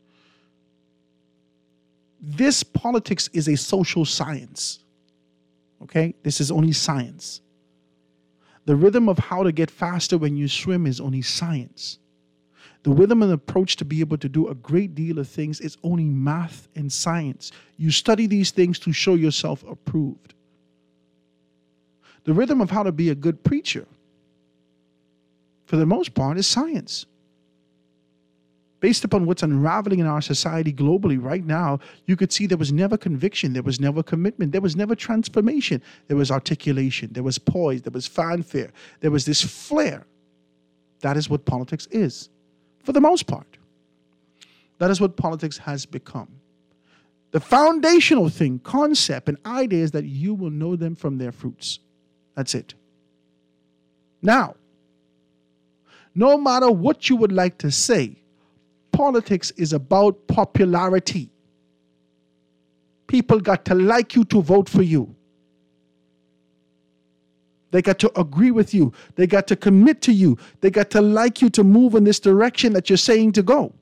This politics is a social science. Okay? This is only science. The rhythm of how to get faster when you swim is only science. The rhythm and approach to be able to do a great deal of things is only math and science. You study these things to show yourself approved. The rhythm of how to be a good preacher, for the most part, is science. Based upon what's unraveling in our society globally right now, you could see there was never conviction, there was never commitment, there was never transformation. There was articulation, there was poise, there was fanfare, there was this flair. That is what politics is, for the most part. That is what politics has become. The foundational thing, concept, and idea is that you will know them from their fruits. That's it. Now, no matter what you would like to say, politics is about popularity. People got to like you to vote for you. They got to agree with you. They got to commit to you. They got to like you to move in this direction that you're saying to go.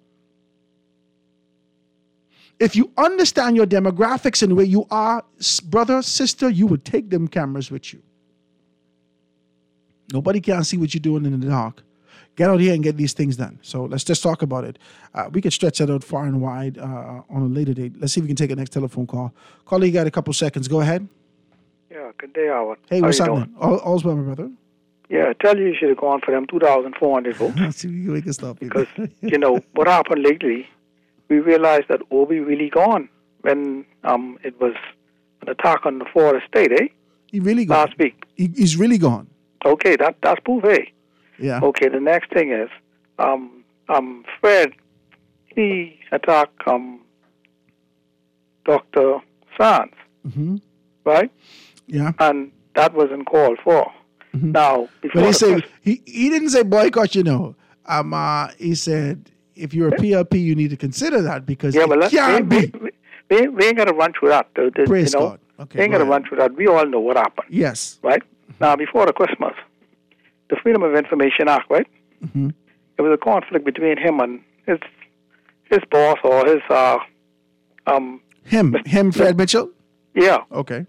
If you understand your demographics and where you are, brother, sister, you would take them cameras with you. Nobody can see what you're doing in the dark. Get out here and get these things done. So let's just talk about it. We could stretch that out far and wide on a later date. Let's see if we can take a next telephone call. Caller, you got a couple seconds. Go ahead. Yeah, good day, Howard. Hey, what's happening? All's well, my brother. Yeah, I tell you should have gone for them 2,400 votes. See, we can stop because, you know, what happened lately, we realized that Obi really gone when it was an attack on the Florida State, eh? He really gone. Last week. He's really gone. Okay, that's proof, eh? Yeah. Okay, the next thing is, Fred, he attacked Dr. Sands, right? Yeah. And that wasn't called for. Now, but he didn't say boycott, you know. He said, if you're a PLP, you need to consider that because it can't be. We ain't got to run through that. Praise you know? God. Okay, we ain't got to run through that. We all know what happened. Yes. Right? Now, before the Christmas, the Freedom of Information Act, right? It was a conflict between him and his boss or his him, Fred Mitchell. Yeah. Okay.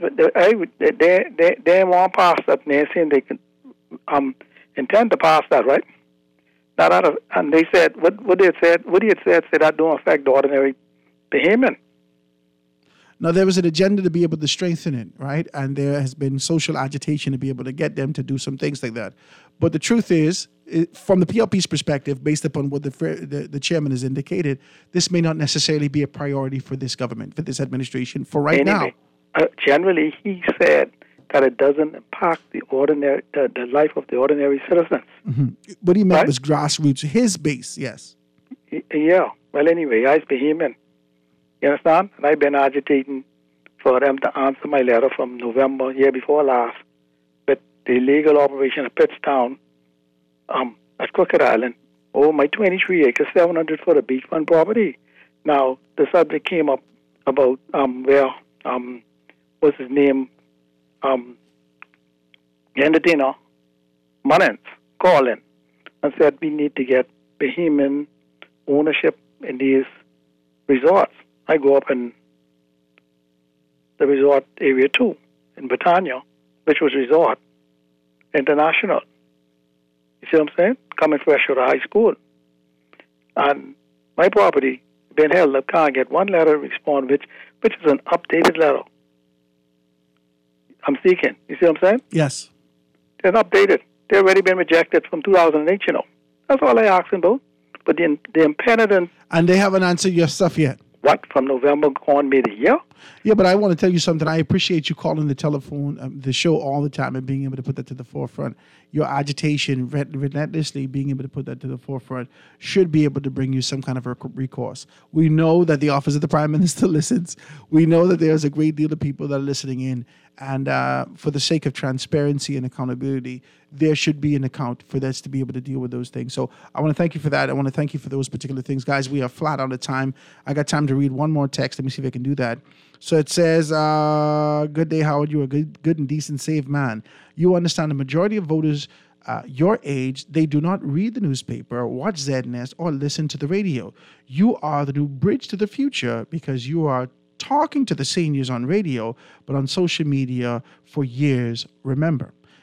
They want to pass that, and they're saying they can intend to pass that, right? Now and they said what he had said that don't affect the ordinary Bahamian. Now, there was an agenda to be able to strengthen it, right? And there has been social agitation to be able to get them to do some things like that. But the truth is, from the PLP's perspective, based upon what the chairman has indicated, this may not necessarily be a priority for this government, for this administration, for right now. Generally, he said that it doesn't impact the life of the ordinary citizens. What he meant was grassroots, his base, yes. Yeah. Well, anyway, I was Bahamian. You understand? And I've been agitating for them to answer my letter from November, year before last, with the illegal operation of Pittstown at Crooked Island. Oh, my 23 acres, 700 foot of beachfront property. Now, the subject came up about where, what's his name, entertainer Munnins called in and said we need to get Bahamian ownership in these resorts. I grew up in the resort area too, in Britannia, which was Resort International. You see what I'm saying? Coming fresh out of high school. And my property been held up, can't get one letter respond, which is an updated letter. I'm seeking. You see what I'm saying? Yes. They're updated. They've already been rejected from 2008, you know. That's all I asking about. But the impenitent... And they haven't answered your stuff yet. What, from November on maybe a year? Yeah, but I want to tell you something. I appreciate you calling the telephone, the show all the time and being able to put that to the forefront. Your agitation, relentlessly being able to put that to the forefront should be able to bring you some kind of recourse. We know that the Office of the Prime Minister listens. We know that there's a great deal of people that are listening in. And for the sake of transparency and accountability, there should be an account for this to be able to deal with those things. So I want to thank you for that. I want to thank you for those particular things. Guys, we are flat out of time. I got time to read one more text. Let me see if I can do that. So it says, good day, Howard. You're a good and decent, saved man. You understand the majority of voters your age, they do not read the newspaper, watch ZNS, or listen to the radio. You are the new bridge to the future because you are talking to the seniors on radio, but on social media for years. Remember,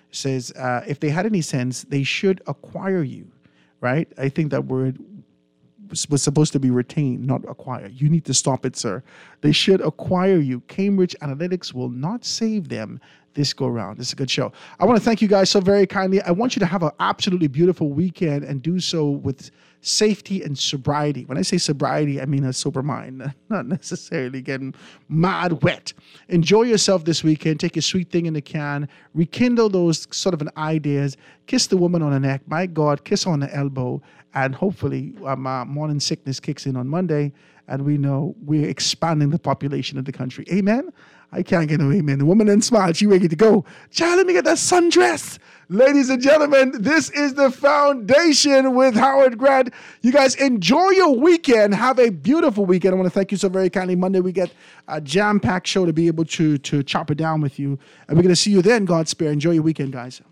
says, if they had any sense, they should acquire you, right? I think that word was supposed to be retained, not acquire. You need to stop it, sir. They should acquire you. Cambridge Analytica will not save them this go round. This is a good show. I want to thank you guys so very kindly. I want you to have an absolutely beautiful weekend and do so with safety and sobriety. When I say sobriety, I mean a sober mind, not necessarily getting mad wet. Enjoy yourself this weekend. Take a sweet thing in the can. Rekindle those sort of ideas. Kiss the woman on the neck. My God, kiss on the elbow. And hopefully morning sickness kicks in on Monday, and we know we're expanding the population of the country. Amen? I can't get no amen. The woman then smiled. She ready to go. Child, let me get that sundress. Ladies and gentlemen, this is The Foundation with Howard Grant. You guys enjoy your weekend. Have a beautiful weekend. I want to thank you so very kindly. Monday, we get a jam-packed show to be able to chop it down with you. And we're going to see you then, God spare. Enjoy your weekend, guys.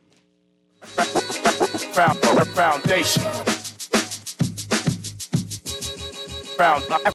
Foundation.